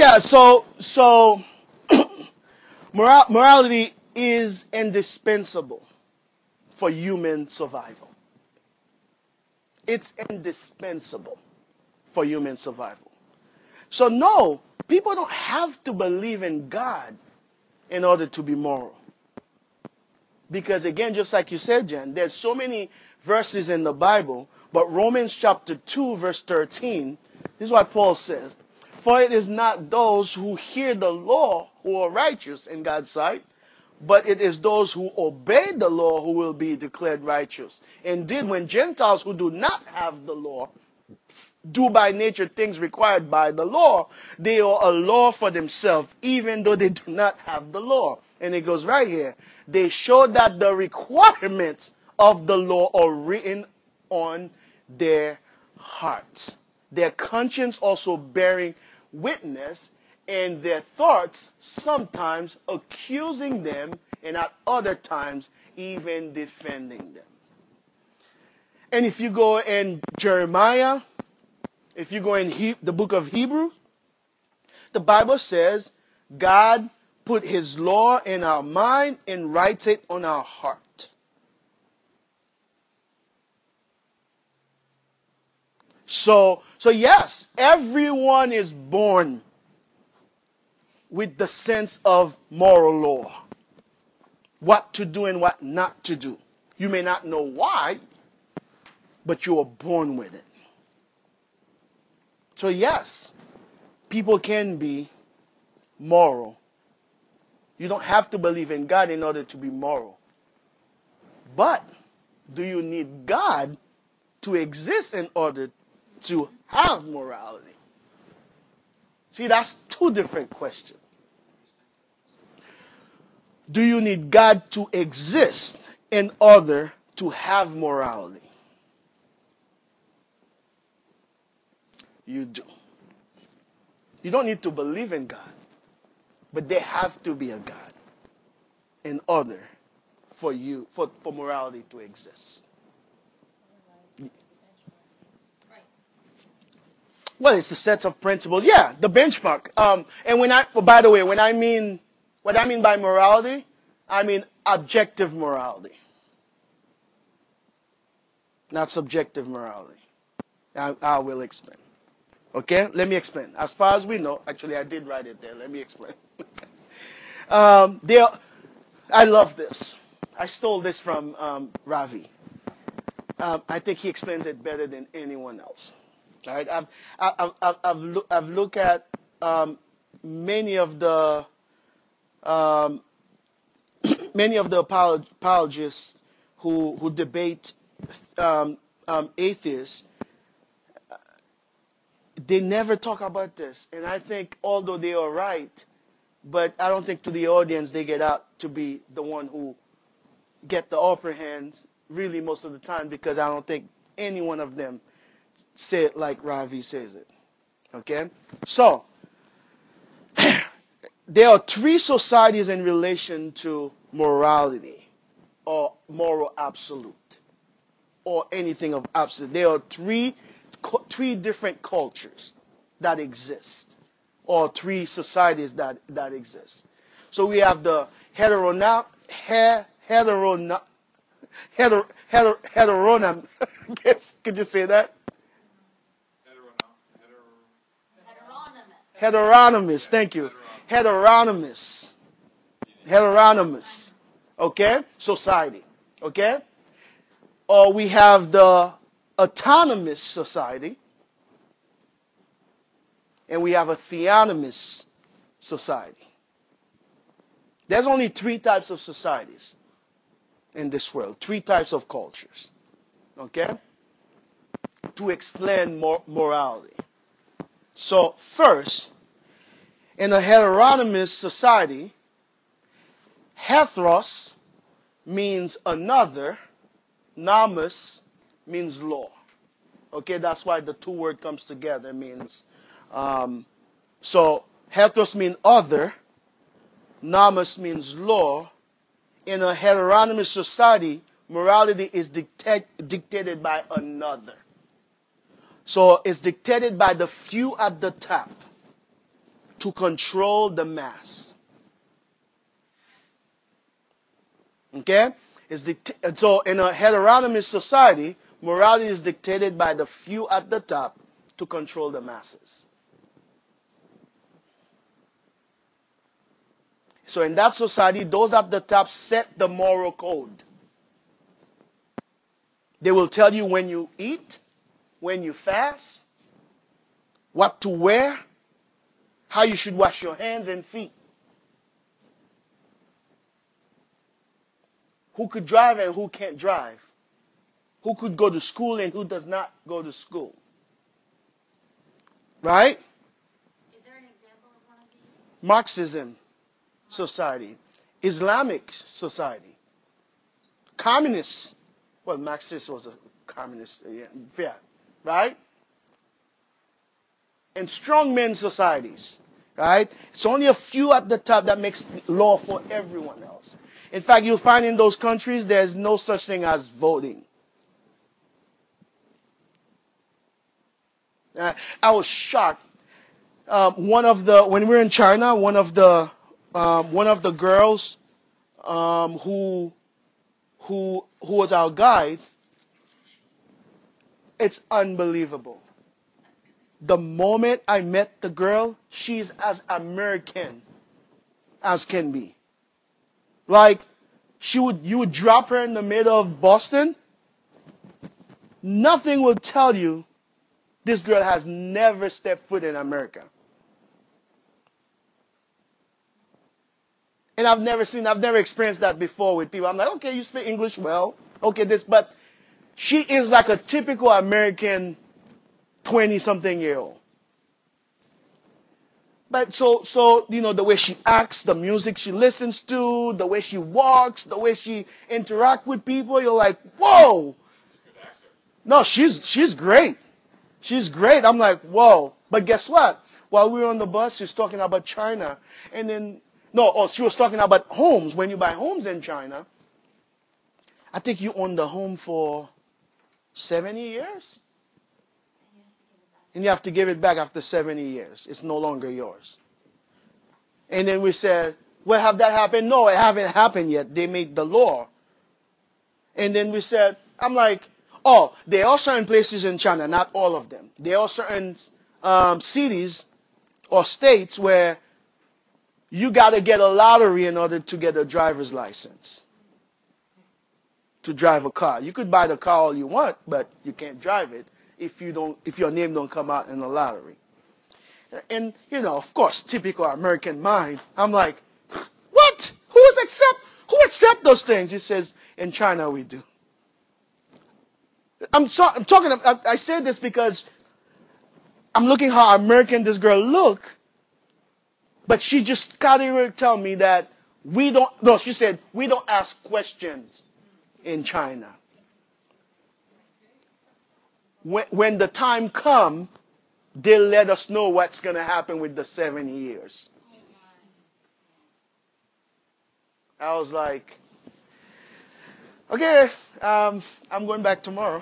morality is indispensable for human survival. It's indispensable for human survival. So no, people don't have to believe in God in order to be moral. Because again, just like you said, Jen, there's so many verses in the Bible, but Romans chapter 2, verse 13, this is what Paul says. For it is not those who hear the law who are righteous in God's sight, but it is those who obey the law who will be declared righteous. Indeed, when Gentiles who do not have the law do by nature things required by the law, they are a law for themselves, even though they do not have the law. And it goes right here. They show that the requirements of the law are written on their hearts. Their conscience also bearing witness, and their thoughts sometimes accusing them, and at other times even defending them. And if you go in Jeremiah, if you go in the book of Hebrews, the Bible says God put his law in our mind and writes it on our heart. So yes, everyone is born with the sense of moral law. What to do and what not to do. You may not know why, but you are born with it. So yes, people can be moral. You don't have to believe in God in order to be moral. But do you need God to exist in order to have morality? See, that's two different questions. Do you need God to exist in order to have morality? You do. You don't need to believe in God, but there have to be a God in order for morality to exist. Well, it's the sets of principles. Yeah, the benchmark. And by the way, what I mean by morality, I mean objective morality, not subjective morality. I will explain. Okay, let me explain. As far as we know, actually, I did write it there. Let me explain. I love this. I stole this from Ravi. I think he explains it better than anyone else. All right, I've looked at many of the um, many of the apologists who debate atheists. They never talk about this, and I think although they are right, but I don't think to the audience they get out to be the one who get the upper hand really most of the time, because I don't think any one of them say it like Ravi says it. Okay? So, there are three societies in relation to morality or moral absolute or anything of absolute. There are three different cultures that exist, or three societies that exist. So we have the heteronym. Could you say that? Heteronymous. Thank you. Heteronymous. Okay? Society. Okay? Or we have the autonomous society. And we have a theonomous society. There's only three types of societies in this world. Three types of cultures. Okay? To explain morality. So, first, in a heteronymous society, heteros means another, nomos means law. Okay, that's why the two words comes together. It means, so heteros means other, nomos means law. In a heteronymous society, morality is dictated by another. So it's dictated by the few at the top to control the mass. Okay? So in a heteronymous society, morality is dictated by the few at the top to control the masses. So in that society, those at the top set the moral code. They will tell you when you eat, when you fast, what to wear, how you should wash your hands and feet, who could drive and who can't drive, who could go to school and who does not go to school. Right?
Is there an example of one of these?
Marxism society, Islamic society, communist. Well, Marxist was a communist, yeah, right? And strongman societies, right? It's only a few at the top that makes law for everyone else. In fact, you'll find in those countries there's no such thing as voting. I was shocked. When we were in China, one of the girls who was our guide, it's unbelievable. The moment I met the girl, she's as American as can be. Like, you would drop her in the middle of Boston, nothing will tell you this girl has never stepped foot in America. And I've never experienced that before with people. I'm like, okay, you speak English well. Okay, but she is like a typical American 20-something-year-old. But so, the way she acts, the music she listens to, the way she walks, the way she interacts with people, you're like, whoa. No, she's great. She's great. I'm like, whoa. But guess what? While we were on the bus, she's talking about China. And then, she was talking about homes. When you buy homes in China, I think you own the home for 70 years. And you have to give it back after 70 years. It's no longer yours. And then we said, well, have that happened? No, it haven't happened yet. They made the law. And then we said, I'm like, there are certain places in China, not all of them. There are certain cities or states where you got to get a lottery in order to get a driver's license. to drive a car. You could buy the car all you want, but you can't drive it if your name don't come out in the lottery. And of course, typical American mind. I'm like, what? Who accept those things? He says, in China we do. I'm talking. I say this because I'm looking how American this girl look, but she just categorically tell me that we don't. No, she said we don't ask questions in China. When the time comes, they'll let us know what's going to happen with the 7 years. I was like, okay, I'm going back tomorrow.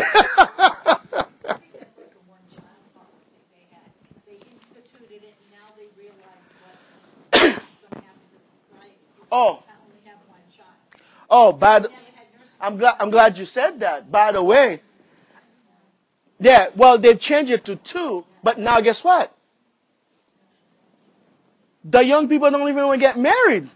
I'm glad you said that. By the way, yeah, well, they've changed it to 2, but now guess what? The young people don't even want to get married.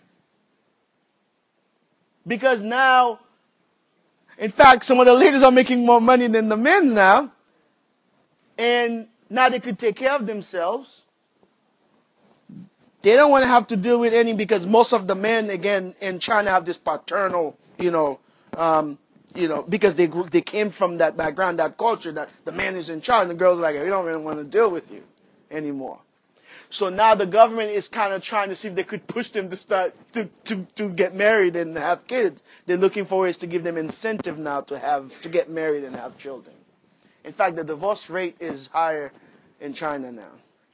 Because now, in fact, some of the ladies are making more money than the men now. And now they could take care of themselves. They don't want to have to deal with any, because most of the men, again, in China have this paternal, because they came from that background, that culture, that the man is in charge, and the girls are like, we don't really want to deal with you anymore. So now the government is kind of trying to see if they could push them to start to get married and have kids. They're looking for ways to give them incentive now to get married and have children. In fact, the divorce rate is higher in China now.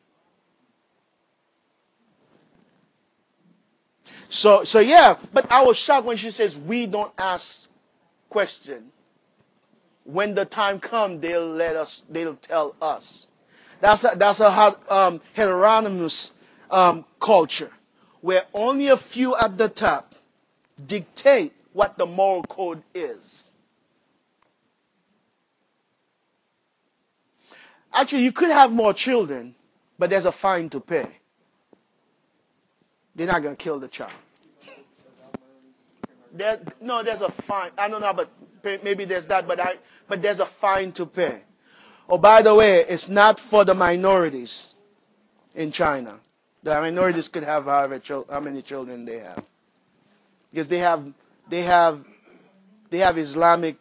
So yeah, but I was shocked when she says we don't ask questions. When the time comes, they'll tell us. That's a heteronymous culture, where only a few at the top dictate what the moral code is. Actually, you could have more children, but there's a fine to pay. They're not going to kill the child. There's a fine. I don't know, but maybe there's that, but there's a fine to pay. Oh, by the way, it's not for the minorities in China. The minorities could have how many children they have, because they have Islamic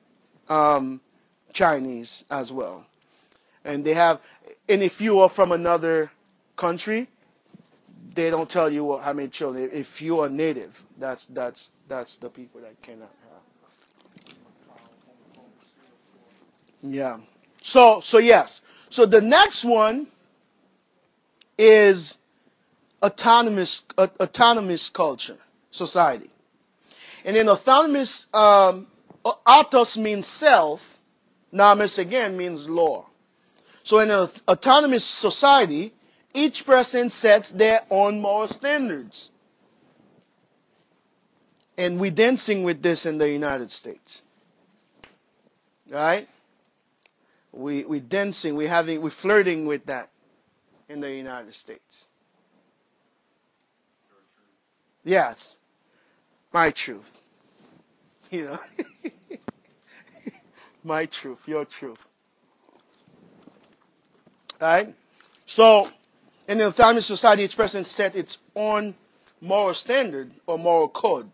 Chinese as well, and if you are from another country, they don't tell you how many children. If you are native, that's the people that cannot have. Yeah. So yes. So the next one is autonomous culture, society. And then autonomous, autos means self, nomos again means law. So in an autonomous society, each person sets their own moral standards. And we're dancing with this in the United States. Right? We're dancing, we're flirting with that in the United States. Yes. My truth. My truth, your truth. Right? So, in an autonomous society, each person set its own moral standard or moral code.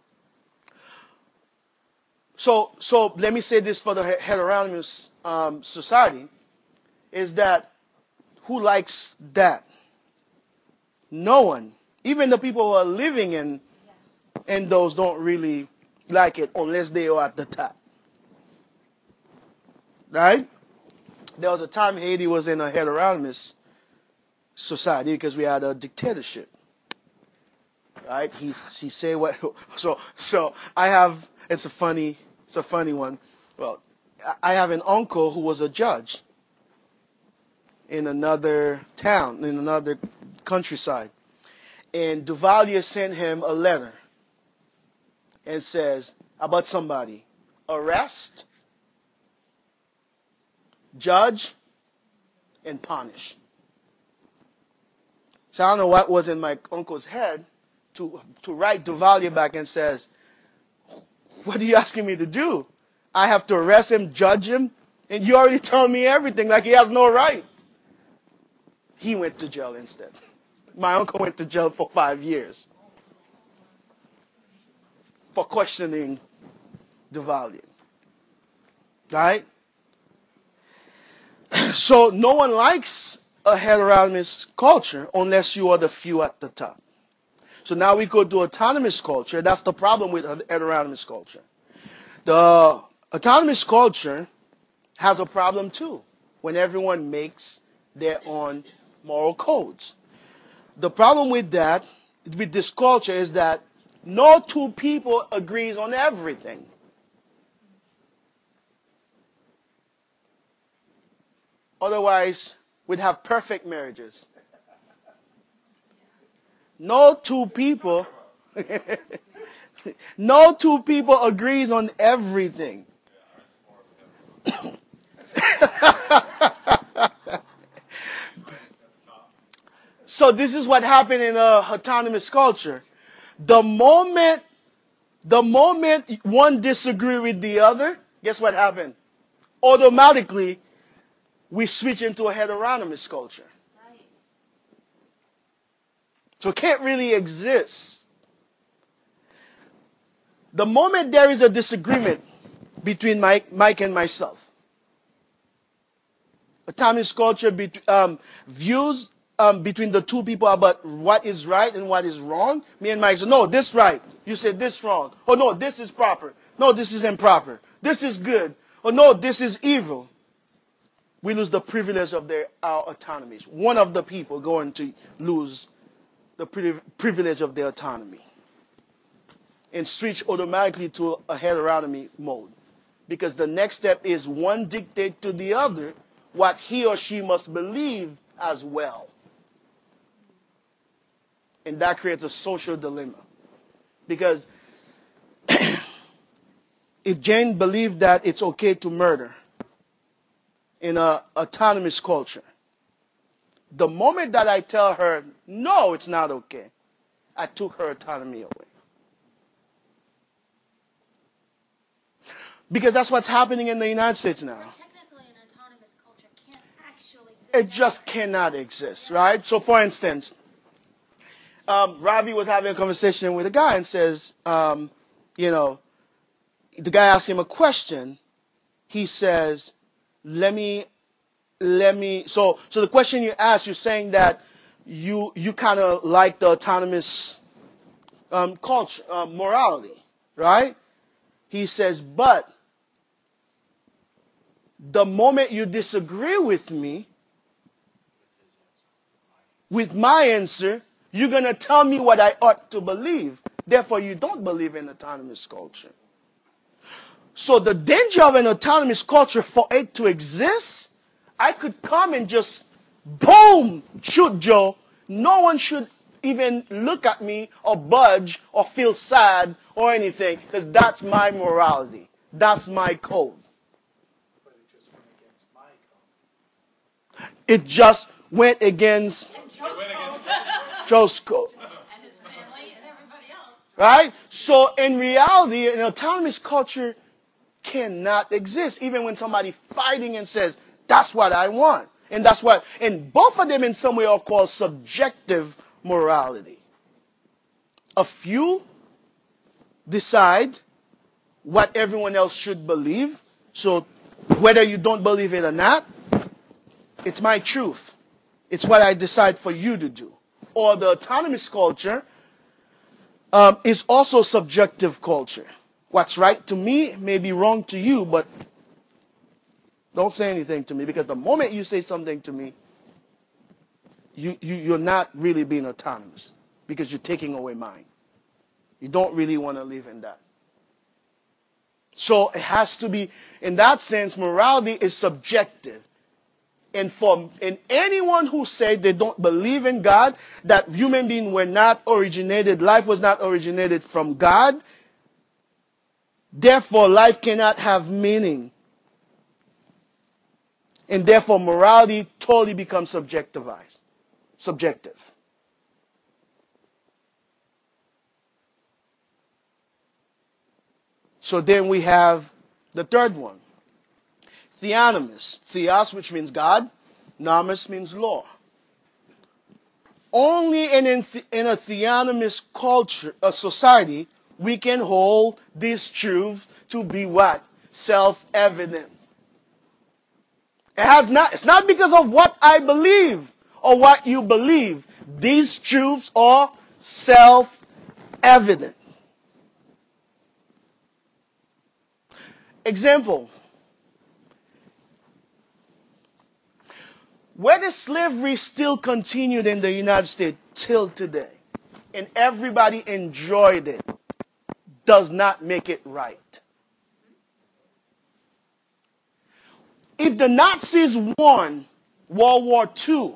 So let me say this for the heteronymous society, is that who likes that? No one. Even the people who are living in those don't really like it unless they are at the top. Right? There was a time Haiti was in a heteronymous society because we had a dictatorship. Right? He say what? So I have. It's a funny one. Well, I have an uncle who was a judge in another town, in another countryside, and Duvalier sent him a letter and says about somebody: arrest, judge, and punish. So I don't know what was in my uncle's head to write Duvalier back and says, What are you asking me to do? I have to arrest him, judge him, and you already told me everything, like he has no right. He went to jail instead. My uncle went to jail for 5 years for questioning the value. Right? So no one likes a heteronomous culture unless you are the few at the top. So now we go to autonomous culture. That's the problem with heteronomous culture. The autonomous culture has a problem too when everyone makes their own moral codes. The problem with that, with this culture, is that no two people agrees on everything. Otherwise, we'd have perfect marriages. No two people no two people agrees on everything. So this is what happened in a autonomous culture. The moment one disagree with the other, guess what happened? Automatically, we switch into a heteronomous culture.
Right.
So it can't really exist. The moment there is a disagreement between Mike and myself, autonomous culture views between the two people about what is right and what is wrong. Me and Mike say, no, this right. You said this wrong. Oh, no, this is proper. No, this is improper. This is good. Oh, no, this is evil. We lose the privilege of our autonomies. One of the people going to lose the privilege of their autonomy and switch automatically to a heteronomy mode. Because the next step is one dictate to the other what he or she must believe as well. And that creates a social dilemma. Because if Jane believed that it's okay to murder in an autonomous culture, the moment that I tell her, no, it's not okay, I took her autonomy away. Because that's what's happening in the United States now.
So technically, an autonomous culture can't actually exist.
It just cannot exist, right? So for instance, Ravi was having a conversation with a guy and says, the guy asked him a question. He says, so the question you asked, you're saying that you kind of like the autonomous culture, morality, right? He says, but the moment you disagree with me, with my answer, you're going to tell me what I ought to believe. Therefore, you don't believe in autonomous culture. So the danger of an autonomous culture, for it to exist, I could come and just, boom, shoot Joe. No one should even look at me or budge or feel sad or anything, because that's my morality. That's my code.
But it just went against my code.
It just went against Joe's code.
And his family and everybody else.
Right? So in reality, an autonomous culture cannot exist, even when somebody fighting and says, that's what I want. And both of them in some way are called subjective morality. A few decide what everyone else should believe. So whether you don't believe it or not, it's my truth. It's what I decide for you to do. Or the autonomous culture is also subjective culture. What's right to me may be wrong to you, but don't say anything to me, because the moment you say something to me, you're not really being autonomous, because you're taking away mine. You don't really want to live in that. So it has to be, in that sense, morality is subjective. And anyone who says they don't believe in God, that human beings were not originated, life was not originated from God, therefore life cannot have meaning. And therefore morality totally becomes subjective. So then we have the third one. Theonomous. Theos, which means God. Nomos means law. Only in a theonomous culture, a society, we can hold these truths to be what? Self-evident. It's not because of what I believe or what you believe. These truths are self-evident. Example. Whether slavery still continued in the United States till today, and everybody enjoyed it, does not make it right. If the Nazis won World War II,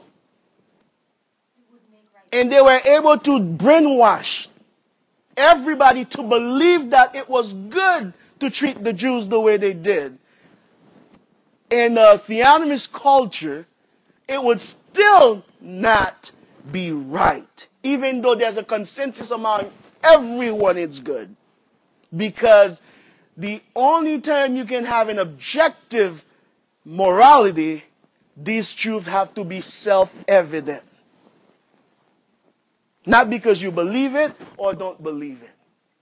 and they were able to brainwash everybody to believe that it was good to treat the Jews the way they did, in a theonomous culture, it would still not be right. Even though there's a consensus among everyone it's good. Because the only time you can have an objective morality, these truths have to be self-evident. Not because you believe it or don't believe it.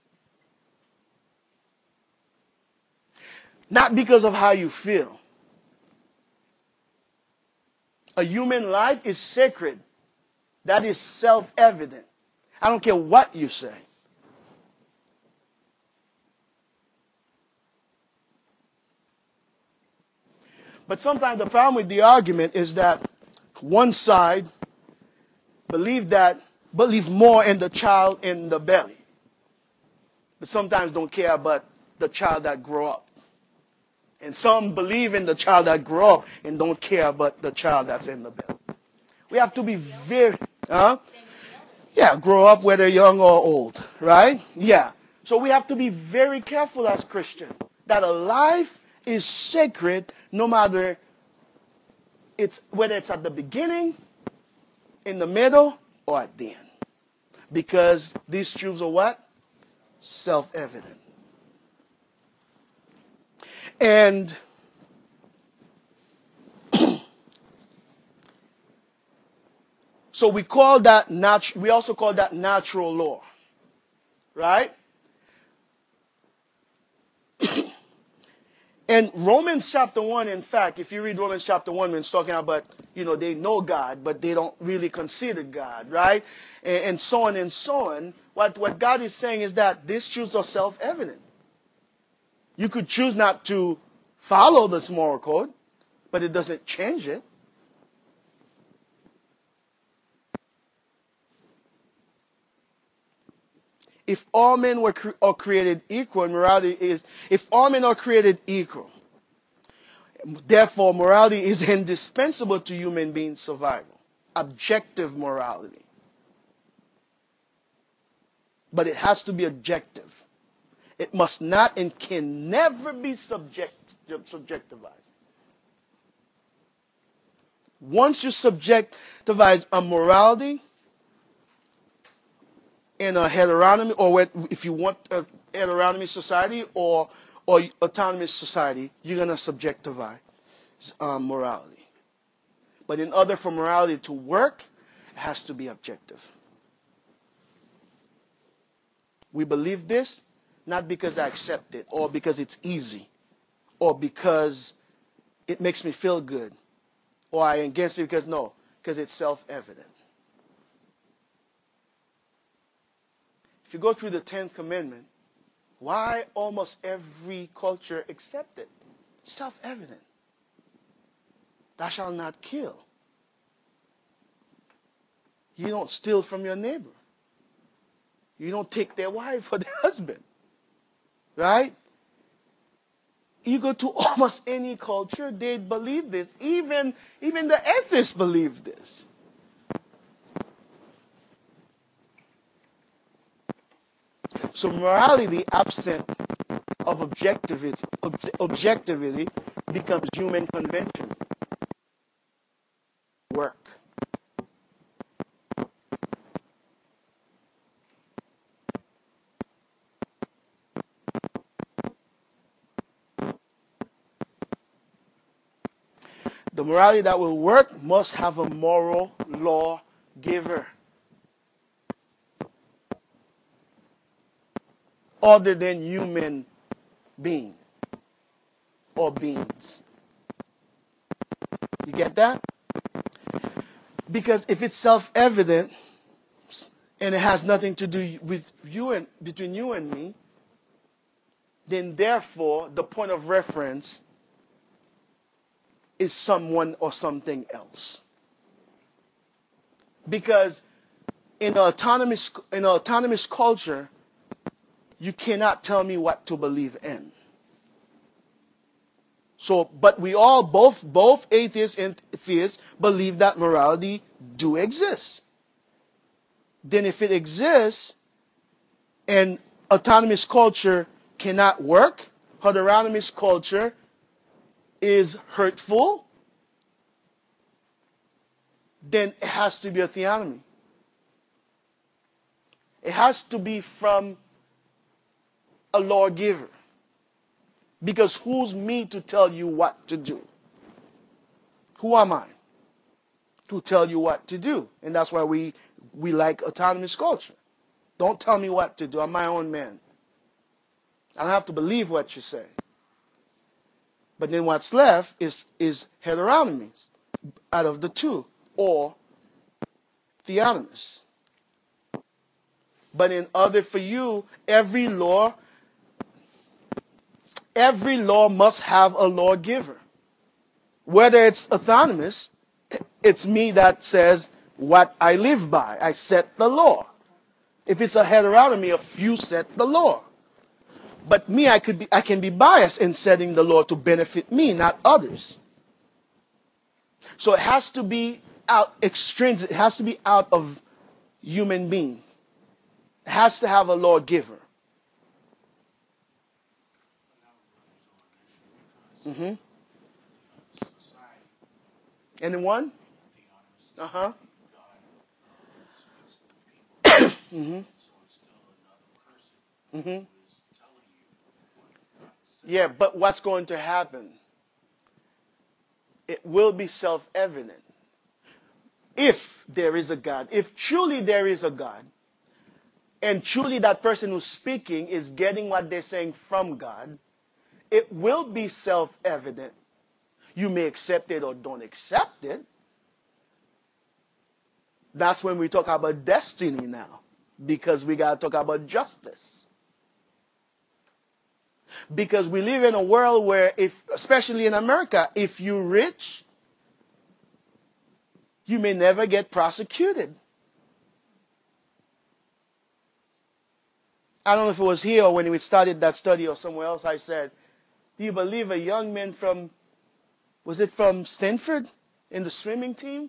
Not because of how you feel. A human life is sacred. That is self-evident. I don't care what you say. But sometimes the problem with the argument is that one side believe more in the child in the belly. But sometimes don't care about the child that grew up. And some believe in the child that grew up and don't care about the child that's in the belly. We have to be very, grow up whether young or old, right? Yeah. So we have to be very careful as Christians that a life is sacred no matter whether it's at the beginning, in the middle, or at the end. Because these truths are what? Self-evident. And so we also call that natural law. Right? And Romans chapter 1, in fact, if you read Romans chapter 1, when it's talking about, they know God, but they don't really consider God, right? And so on and so on. What God is saying is that these truths are self-evident. You could choose not to follow this moral code, but it doesn't change it. If all men are created equal, and morality is, if all men are created equal, therefore morality is indispensable to human beings' survival. Objective morality. But it has to be objective. It must not and can never be subjectivized. Once you subjectivize a morality in a heteronomy, or if you want a heteronomy society or autonomous society, you're going to subjectivize morality. But in order for morality to work, it has to be objective. We believe this not because I accept it, or because it's easy, or because it makes me feel good, or I am against it because it's self-evident. If you go through the 10th commandment, why almost every culture accept it? Self-evident. Thou shalt not kill. You don't steal from your neighbor. You don't take their wife or their husband. Right? You go to almost any culture, they believe this. Even the atheists believe this. So morality absent of objectivity becomes human convention. Work. The morality that will work must have a moral law giver. Other than human being or beings. You get that? Because if it's self-evident and it has nothing to do with you and between you and me, then therefore the point of reference is someone or something else. Because in an autonomous culture, you cannot tell me what to believe in. So, but we all, both atheists and theists, believe that morality do exist. Then if it exists and autonomous culture cannot work, heteronomous culture is hurtful, then it has to be a theonomy. It has to be from a lawgiver. Because who's me to tell you what to do? Who am I to tell you what to do? And that's why we like autonomous culture. Don't tell me what to do. I'm my own man. I don't have to believe what you say. But then what's left is heteronomies out of the two, or theonomies. But in order for you, every law must have a lawgiver. Whether it's autonomous, it's me that says what I live by. I set the law. If it's a heteronomy, a few set the law. But me, I can be biased in setting the law to benefit me, not others. So it has to be out extrinsic. It has to be out of human being. It has to have a lawgiver. Mm-hmm. Anyone? Uh-huh. Mm-hmm. Mm-hmm. Yeah, but what's going to happen? It will be self-evident. If there is a God, if truly there is a God, and truly that person who's speaking is getting what they're saying from God, it will be self-evident. You may accept it or don't accept it. That's when we talk about destiny now, because we got to talk about justice. Because we live in a world where, especially in America, if you're rich, you may never get prosecuted. I don't know if it was here or when we started that study or somewhere else, I said, do you believe a young man was it from Stanford in the swimming team?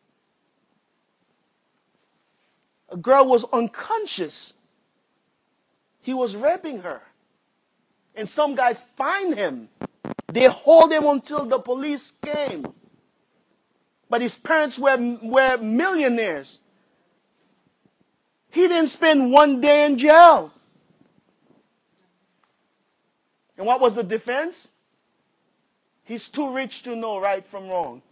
A girl was unconscious. He was raping her. And some guys find him. They hold him until the police came. But his parents were millionaires. He didn't spend one day in jail. And what was the defense? He's too rich to know right from wrong.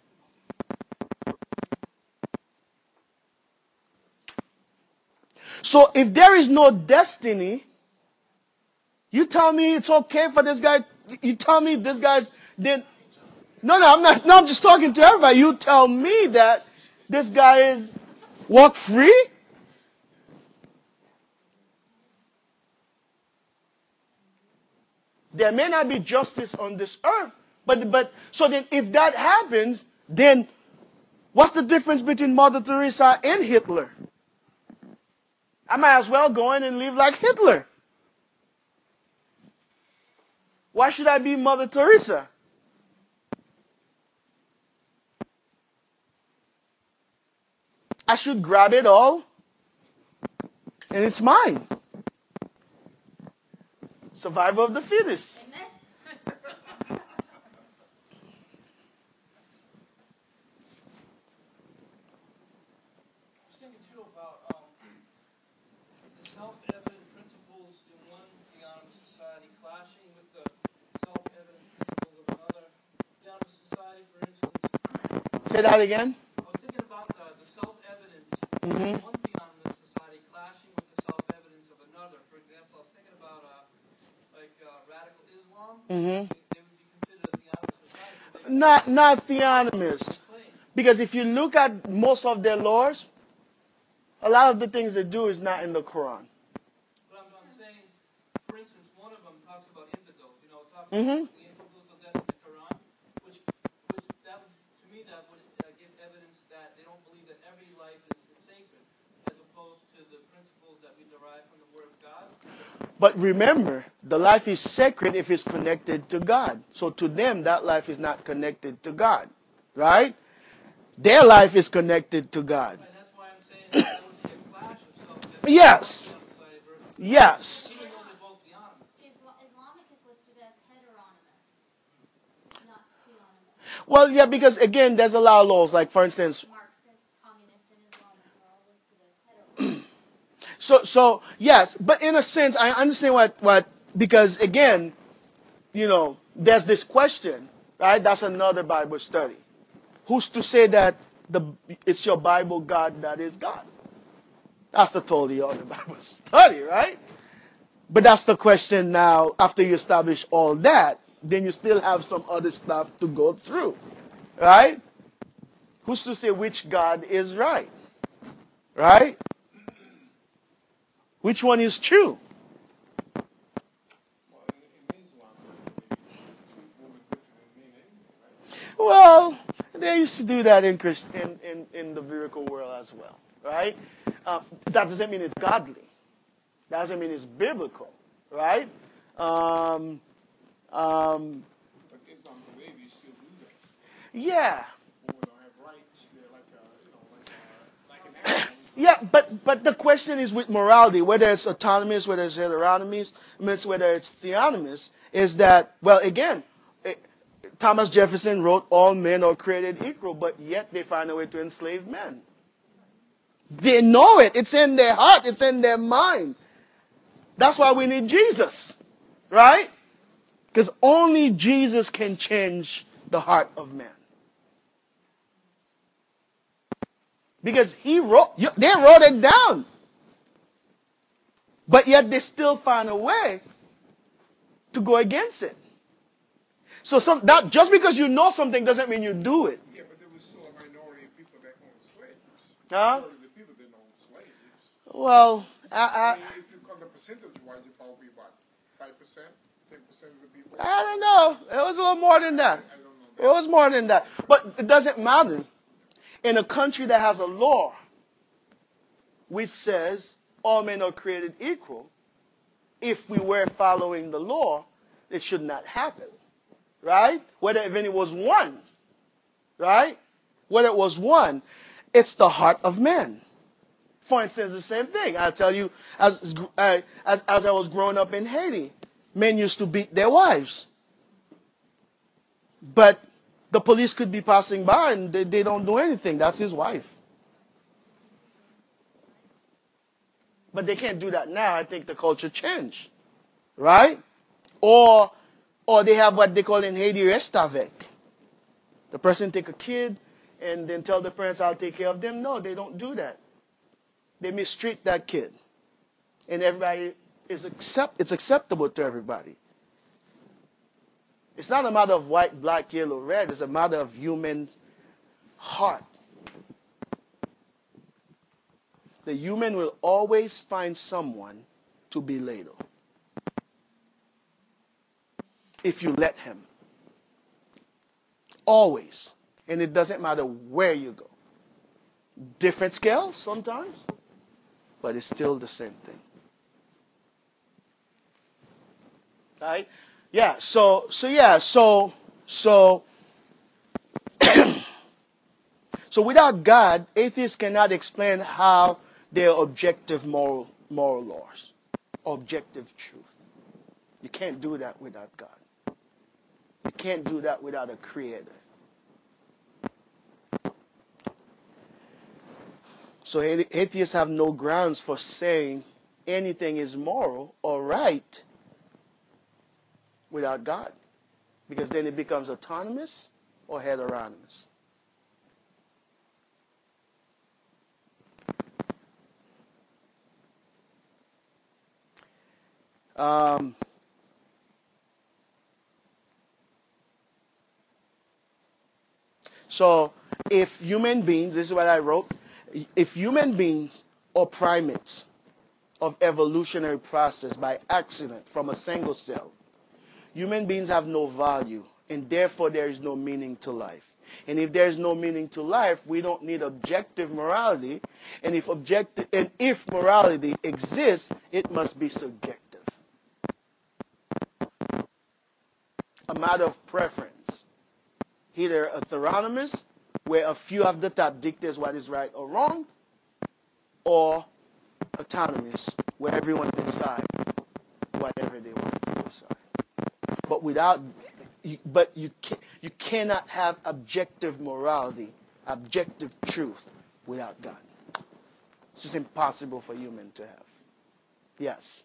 So if there is no destiny, you tell me it's okay for this guy. You tell me this guy's then. No, I'm not. No, I'm just talking to everybody. You tell me that this guy is walk free. There may not be justice on this earth, but so then if that happens, then what's the difference between Mother Teresa and Hitler? I might as well go in and live like Hitler. Why should I be Mother Teresa? I should grab it all, and it's mine. Survival of the fittest.
Self-evident principles in one theonomous society clashing with the self-evident principles of another theonomous society. For instance,
Say that again.
I was thinking about the self-evidence
Mm-hmm.
of one theonomist society clashing with the self-evidence of another. For example, I was thinking about radical Islam.
Mm-hmm.
They would be considered a theonomist society.
Not theonomists. Because if you look at most of their laws, a lot of the things they do is not in the Quran.
But I'm saying, for instance, one of them talks about infidels. Talks
Mm-hmm.
about the infidels of that in the Quran, which that would, to me, that would give evidence that they don't believe that every life is sacred, as opposed to the principles that we derive from the Word of God.
But remember, the life is sacred if it's connected to God. So to them, that life is not connected to God. Right? Their life is connected to God.
And that's why I'm saying that would be a clash of self-evidence.
Yes. Yes.
Even though they're both theonomists.
Islamic is listed as heteronymous, not theonomous.
Well, yeah, because again, there's a lot of laws. Like, for instance,
Marxist, communist, and Islamic are all listed as heteronymous.
so yes, but in a sense, I understand what because again, there's this question, right? That's another Bible study. Who's to say that it's your Bible God that is God? That's a totally other Bible study, right? But that's the question now. After you establish all that, then you still have some other stuff to go through, right? Who's to say which God is right? Right? Which one is true? Well, they used to do that in the biblical world as well, right? That doesn't mean it's godly. That doesn't mean it's biblical, right?
But Islam, the way we still do that.
Yeah.
Women don't have rights. They're like an animal.
Yeah, but the question is with morality, whether it's autonomous, whether it's heteronomous, whether it's theonomous, is that, well, again, Thomas Jefferson wrote all men are created equal, but yet they find a way to enslave men. They know it. It's in their heart. It's in their mind. That's why we need Jesus, right? Because only Jesus can change the heart of man. Because they wrote it down. But yet they still find a way to go against it. So that just because you know something doesn't mean you do it.
Yeah, but there was still a minority of people that owned slaves.
Huh?
Majority of the people didn't own slaves.
Well,
I mean, if you count the percentage-wise, it probably what, 5%, 10% of the people.
I don't know. It was a little more than that.
I don't know that.
It was more than that. But it doesn't matter. In a country that has a law which says all men are created equal, if we were following the law, it should not happen. Right? Whether even it was one. Right? Whether it was one, it's the heart of man. For instance, the same thing. I'll tell you, as I was growing up in Haiti, men used to beat their wives. But the police could be passing by and they don't do anything. That's his wife. But they can't do that now. I think the culture changed. Right? Or they have what they call in Haiti, rest avec. The person take a kid and then tell the parents, I'll take care of them. No, they don't do that. They mistreat that kid. And everybody it's acceptable to everybody. It's not a matter of white, black, yellow, red. It's a matter of human heart. The human will always find someone to belittle. If you let him. Always. And it doesn't matter where you go. Different scales sometimes, but it's still the same thing. Right? Yeah, so without God, atheists cannot explain how their objective moral laws, objective truth. You can't do that without God. You can't do that without a creator. So atheists have no grounds for saying anything is moral or right without God. Because then it becomes autonomous or heteronomous. Um, so if human beings, this is what I wrote, if human beings or primates of evolutionary process by accident from a single cell, human beings have no value, and therefore there is no meaning to life. And if there is no meaning to life, we don't need objective morality. And if morality exists, it must be subjective. A matter of preference. Either a theonomous, where a few at the top dictates what is right or wrong, or autonomous, where everyone decides whatever they want to decide. But you cannot have objective morality, objective truth without God. It's just impossible for human to have. Yes.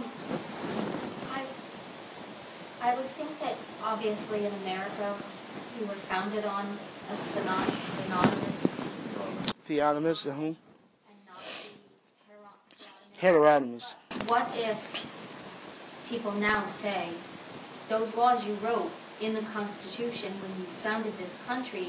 I would think that obviously in America we were founded on a theonomous.
Theonomous,
And not the
heteronomous.
What if people now say, those laws you wrote in the Constitution when you founded this country,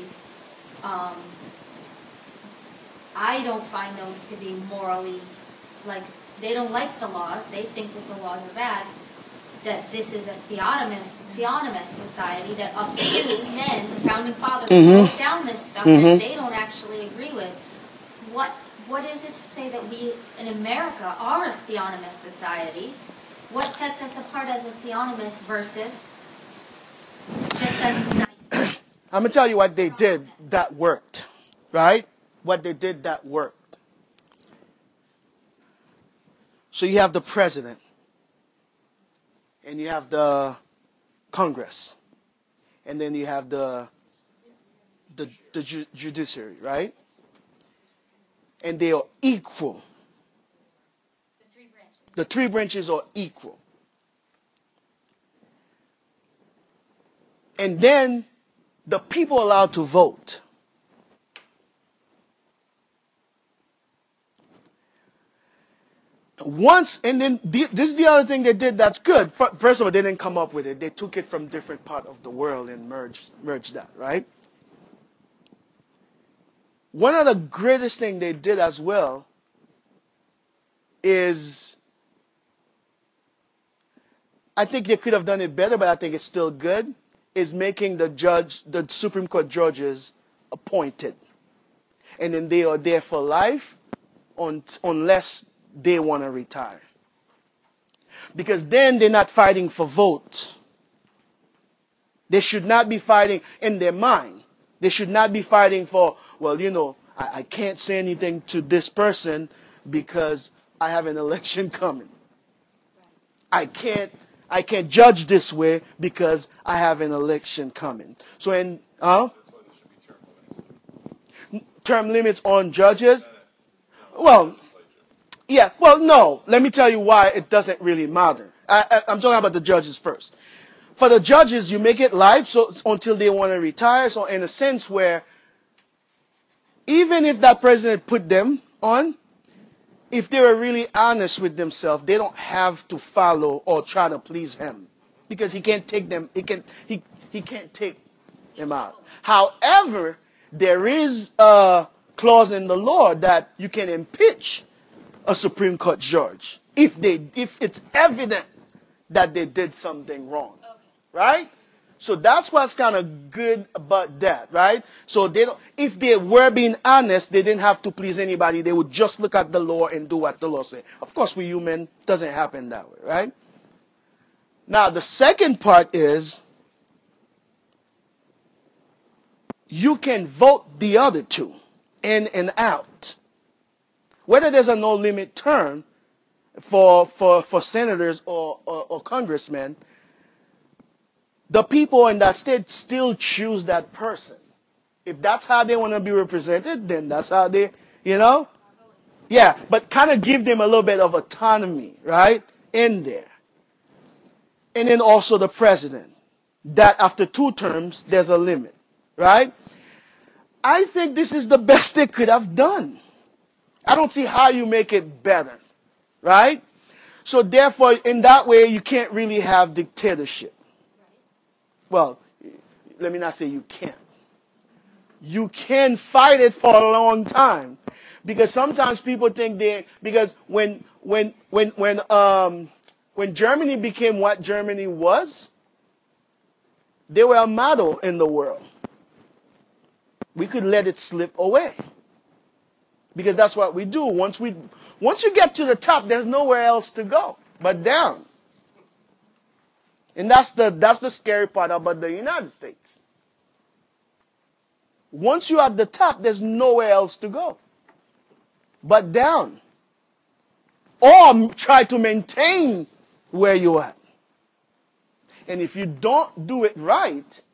I don't find those to be morally, like, they don't like the laws, they think that the laws are bad, that this is a theonomous society, that a few men, the founding fathers, wrote down this stuff that they don't actually agree with. What is it to say that we in America are a theonomous society? What sets us apart as a theonomous versus just a nice?
I'm going to tell you what they did that worked, right? What they did that worked. So you have the president, and you have the Congress, and then you have the judiciary, right? And they are equal. The three branches are equal. And then the people allowed to vote. And then this is the other thing they did that's good. First of all, they didn't come up with it. They took it from different part of the world and merged that, right? One of the greatest thing they did as well is, I think they could have done it better, but I think it's still good, is making the Supreme Court judges appointed. And then they are there for life unless they want to retire. Because then they're not fighting for votes. They should not be fighting in their mind. They should not be fighting for, well, I can't say anything to this person because I have an election coming. I can't judge this way because I have an election coming. So
That's why there should be
term limits on judges? Well, yeah, well, no. Let me tell you why it doesn't really matter. I'm talking about the judges first. For the judges, you make it life so until they want to retire. So in a sense where even if that president put them on, if they were really honest with themselves, they don't have to follow or try to please him, because he can't take them. He can't take them out. However, there is a clause in the law that you can impeach a Supreme Court judge if it's evident that they did something wrong, right? So that's what's kind of good about that, right? So if they were being honest, they didn't have to please anybody. They would just look at the law and do what the law says. Of course, we human, doesn't happen that way, right? Now, the second part is you can vote the other two in and out. Whether there's a no limit term for senators or congressmen, the people in that state still choose that person. If that's how they want to be represented, then that's how they, Yeah, but kind of give them a little bit of autonomy, right, in there. And then also the president, that after 2 terms, there's a limit, right? I think this is the best they could have done. I don't see how you make it better, right? So therefore, in that way, you can't really have dictatorship. Well, let me not say you can't. You can fight it for a long time, because sometimes people think because when Germany became what Germany was, they were a model in the world. We could let it slip away, because that's what we do. Once you get to the top, there's nowhere else to go but down. And that's the scary part about the United States. Once you're at the top, there's nowhere else to go but down. Or try to maintain where you're at. And if you don't do it right,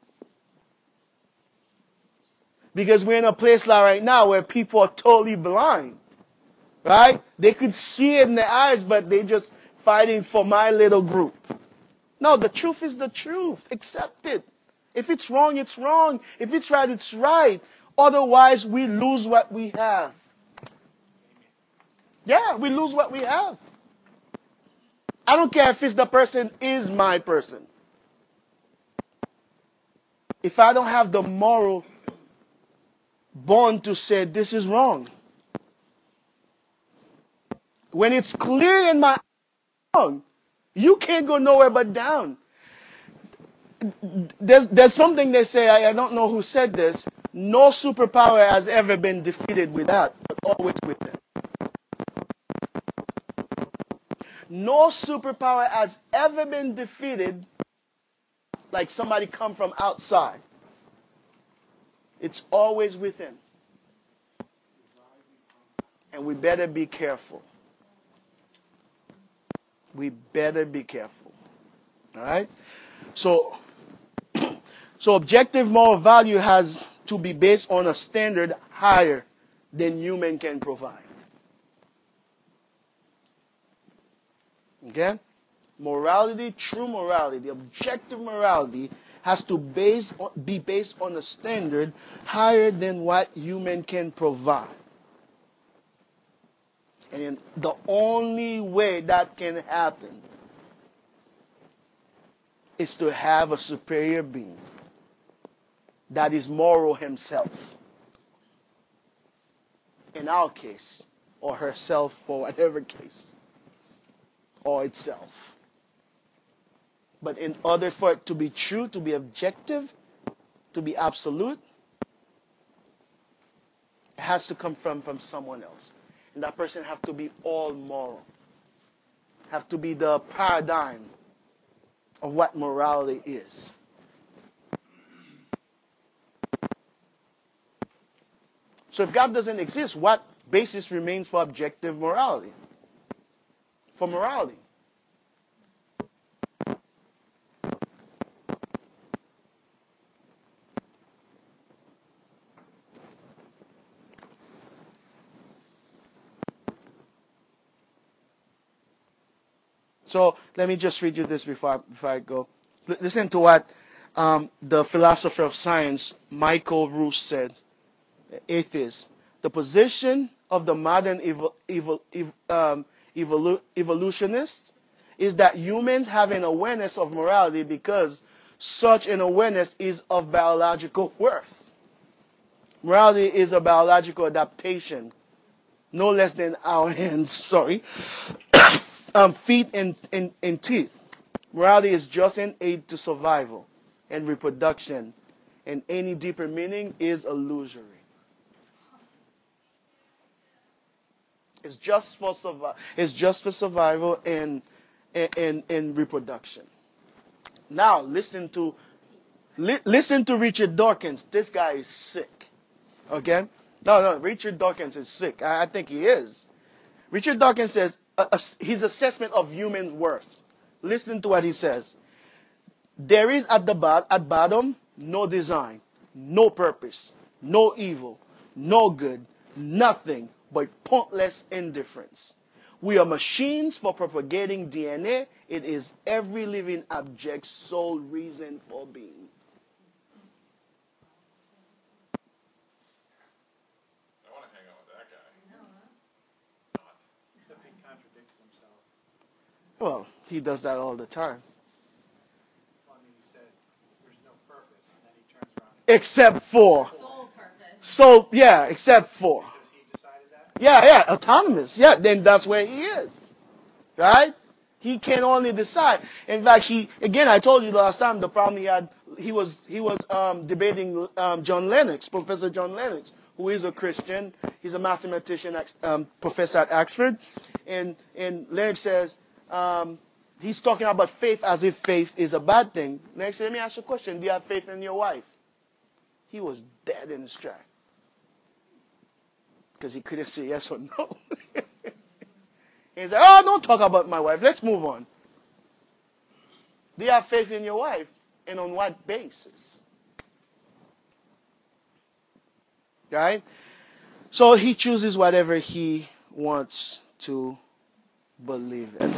because we're in a place like right now where people are totally blind, right? They could see it in their eyes, but they're just fighting for my little group. No, the truth is the truth. Accept it. If it's wrong, it's wrong. If it's right, it's right. Otherwise, we lose what we have. Yeah, we lose what we have. I don't care if it's the person is my person. If I don't have the moral bond to say this is wrong, when it's clear in my wrong, you can't go nowhere but down. There's something they say, I don't know who said this, no superpower has ever been defeated without, but always with them. No superpower has ever been defeated like somebody come from outside. It's always within. And we better be careful. We better be careful. All right? So objective moral value has to be based on a standard higher than human can provide. Okay? Morality, true morality, objective morality has to be based on a standard higher than what human can provide. And the only way that can happen is to have a superior being that is moral himself. In our case, or herself for whatever case, or itself. But in order for it to be true, to be objective, to be absolute, it has to come from someone else. And that person have to be all moral. Have to be the paradigm of what morality is. So if God doesn't exist, what basis remains for objective morality? For morality? So let me just read you this before I go. Listen to what the philosopher of science, Michael Ruse, said, atheist. The position of the modern evolutionist is that humans have an awareness of morality because such an awareness is of biological worth. Morality is a biological adaptation, no less than our hands, feet and teeth. Morality is just an aid to survival and reproduction, and any deeper meaning is illusory. It's just for survival and reproduction. Now listen to Richard Dawkins. This guy is sick. Okay? No, Richard Dawkins is sick. I think he is. Richard Dawkins says his assessment of human worth. Listen to what he says. There is at bottom no design, no purpose, no evil, no good, nothing but pointless indifference. We are machines for propagating DNA. It is every living object's sole reason for being.
I want to hang out with that guy.
Except he contradicted himself.
Well, he does that all the time.
Well, I mean, he said there's no purpose, and then he turns around.
Except for.
Sole purpose.
So, yeah, except for.
Because he decided that?
Yeah, autonomous. Yeah, then that's where he is. Right? He can only decide. In fact, again, I told you last time the problem he was debating John Lennox, Professor John Lennox, who is a Christian. He's a mathematician, professor at Oxford. And Lennox says, he's talking about faith as if faith is a bad thing. Lennox said, let me ask you a question. Do you have faith in your wife? He was dead in his track. Because he couldn't say yes or no. He said, oh, don't talk about my wife. Let's move on. Do you have faith in your wife? And on what basis? Right? So he chooses whatever he wants to believe in.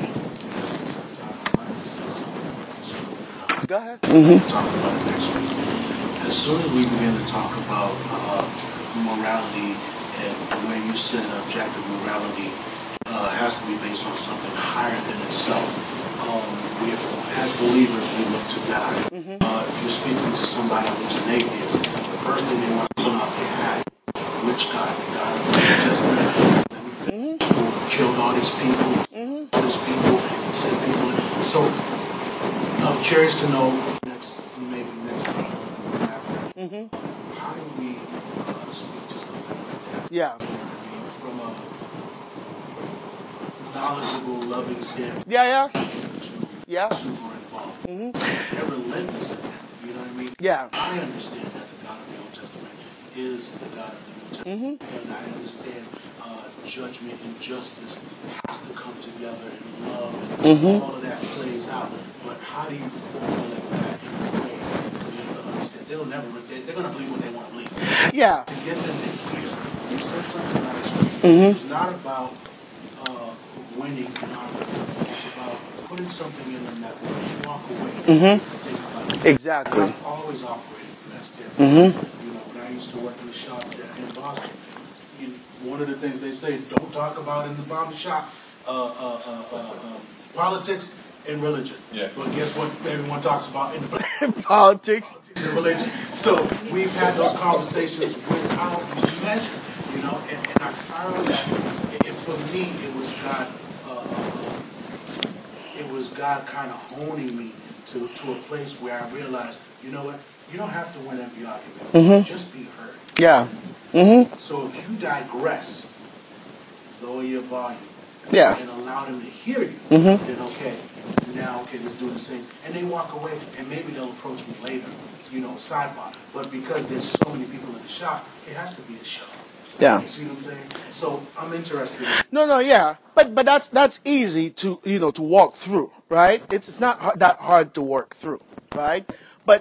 Go ahead.
Talk about it next week. As soon as we begin to talk about morality and the way you said objective morality has to be based on something higher than itself. As believers, we look to God. If you're speaking to somebody who's an atheist, the first thing they want to pull out their hat, which God? The God of the Old Testament, who killed all these people, all these people, and sent people. So I'm curious to know maybe next week after, how do we speak to something like that?
Yeah.
From a knowledgeable, loving standpoint.
Yeah.
Super involved. They're relentless in that. You know what I mean?
Yeah.
I understand that the God of the Old Testament is the God of the New Testament. And I understand judgment and justice has to come together in love and all of that plays out. But how do you formulate that in a way for them to understand? They're going to believe what they want to believe.
Yeah.
To get them to hear, you said something nice. It's not about winning an argument. It's about putting something in them that when they walk away, think about it.
Exactly.
And I've always operated from that standpoint. You know, when I used to work in the shop in Boston, one of the things they say, don't talk about in the barber shop, politics and religion. Yeah. But guess what everyone talks about in the
Politics
and religion. So we've had those conversations without measure, you know, and I found that for me it was God kind of honing me to a place where I realized, you know what, you don't have to win every argument. Just be heard.
Yeah.
So if you digress, lower your volume.
Yeah.
And allow them to hear you, then let's do the same. And they walk away, and maybe they'll approach me later, you know, sidebar. But because there's so many people in the shop, it has to be a show.
Yeah.
You see what I'm saying? So I'm interested.
No, yeah. But that's easy to to walk through, right? It's not that hard to work through, right?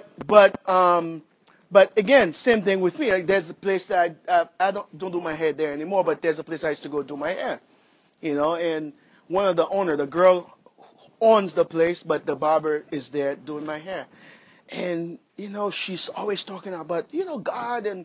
But again, same thing with me. Like, there's a place that I don't do my hair there anymore, but there's a place I used to go do my hair, and one of the owner, the girl owns the place, but the barber is there doing my hair. And, she's always talking about, God and,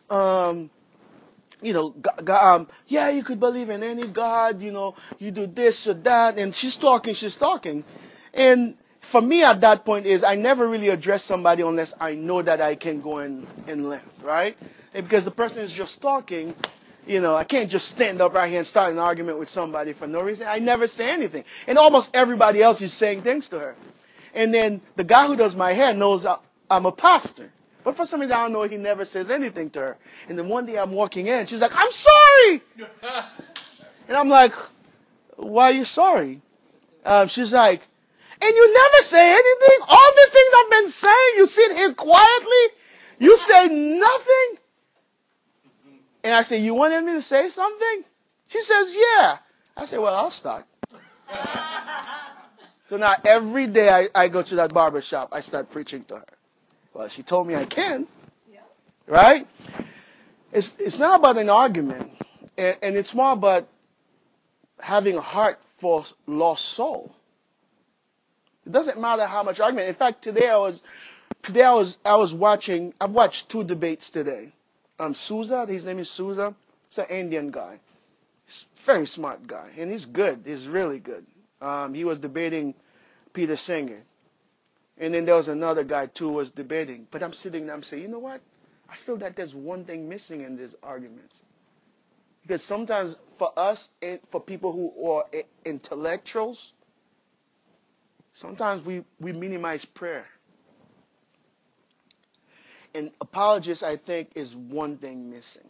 God, yeah, you could believe in any God, you do this or that. And she's talking. And for me at that point is I never really address somebody unless I know that I can go in length, right? And because the person is just talking, I can't just stand up right here and start an argument with somebody for no reason. I never say anything. And almost everybody else is saying things to her. And then the guy who does my hair knows I'm a pastor. But for some reason, I don't know, he never says anything to her. And then one day I'm walking in, she's like, I'm sorry! And I'm like, why are you sorry? She's like, and you never say anything? All these things I've been saying, you sit here quietly, you say nothing? And I say, you wanted me to say something? She says, yeah. I say, well, I'll start. So now every day I go to that barber shop, I start preaching to her. Well, she told me I can. Yeah. Right? It's not about an argument. And it's more about having a heart for lost soul. It doesn't matter how much argument. In fact, today I was watching, I've watched 2 debates today. Souza, his name is Souza. He's an Indian guy. He's a very smart guy. And he's good. He's really good. He was debating Peter Singer. And then there was another guy too who was debating. But I'm sitting there, I'm saying, you know what? I feel that there's one thing missing in these arguments. Because sometimes for us, for people who are intellectuals, sometimes we minimize prayer. And apologists, I think, is one thing missing.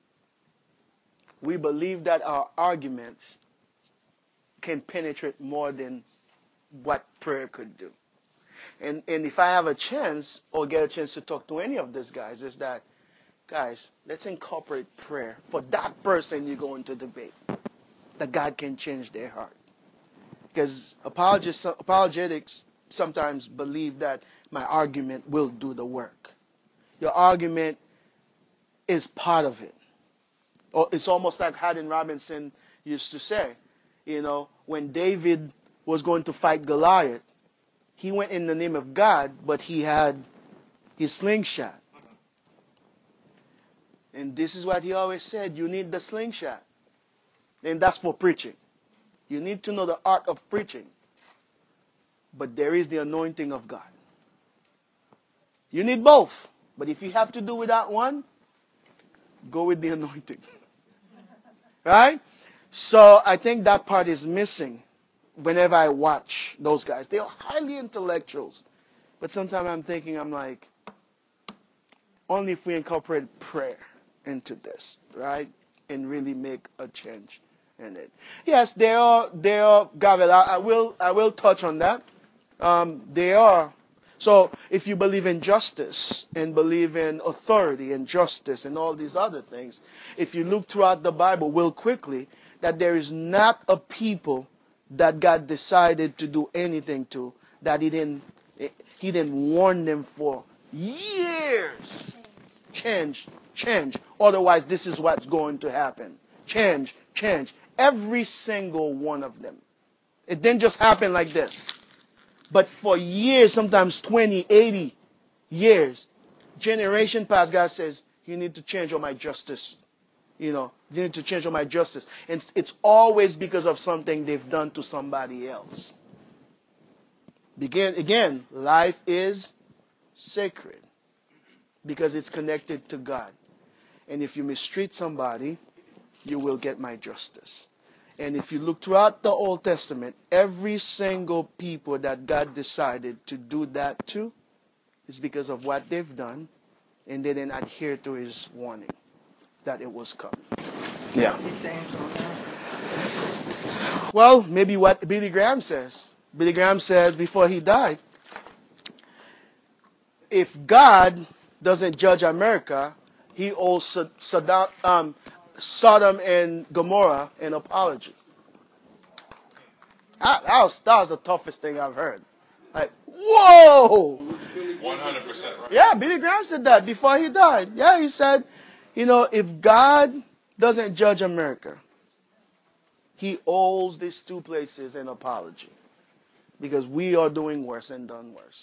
We believe that our arguments can penetrate more than what prayer could do. And if I have a chance or get a chance to talk to any of these guys, is that, guys, let's incorporate prayer for that person you're going to debate, that God can change their heart. Because apologetics sometimes believe that my argument will do the work. Your argument is part of it. Or it's almost like Haddon Robinson used to say, you know, when David was going to fight Goliath, he went in the name of God, but he had his slingshot. And this is what he always said, you need the slingshot. And that's for preaching. You need to know the art of preaching. But there is the anointing of God. You need both. But if you have to do without one, go with the anointing. Right? So I think that part is missing whenever I watch those guys. They are highly intellectuals. But sometimes I'm thinking, I'm like, only if we incorporate prayer into this, right? And really make a change in it. Yes, there are, Gavel, I will touch on that. There are. So if you believe in justice and believe in authority and justice and all these other things, if you look throughout the Bible real quickly, that there is not a people that God decided to do anything to that he didn't warn them for years. Change. Otherwise, this is what's going to happen. Change. Every single one of them. It didn't just happen like this. But for years, sometimes 20, 80 years, generation past, God says, you need to change all my justice. You know, you need to change all my justice. And it's always because of something they've done to somebody else. Again, life is sacred because it's connected to God. And if you mistreat somebody, you will get my justice. And if you look throughout the Old Testament, every single people that God decided to do that to is because of what they've done, and they didn't adhere to his warning that it was coming. Yeah. Well, maybe what Billy Graham says. Billy Graham says before he died, if God doesn't judge America, he owes Sodom and Gomorrah an apology. That was the toughest thing I've heard. Like, whoa!
100% right.
Yeah, Billy Graham said that before he died. Yeah, he said, you know, if God doesn't judge America, he owes these two places an apology. Because we are doing worse and done worse.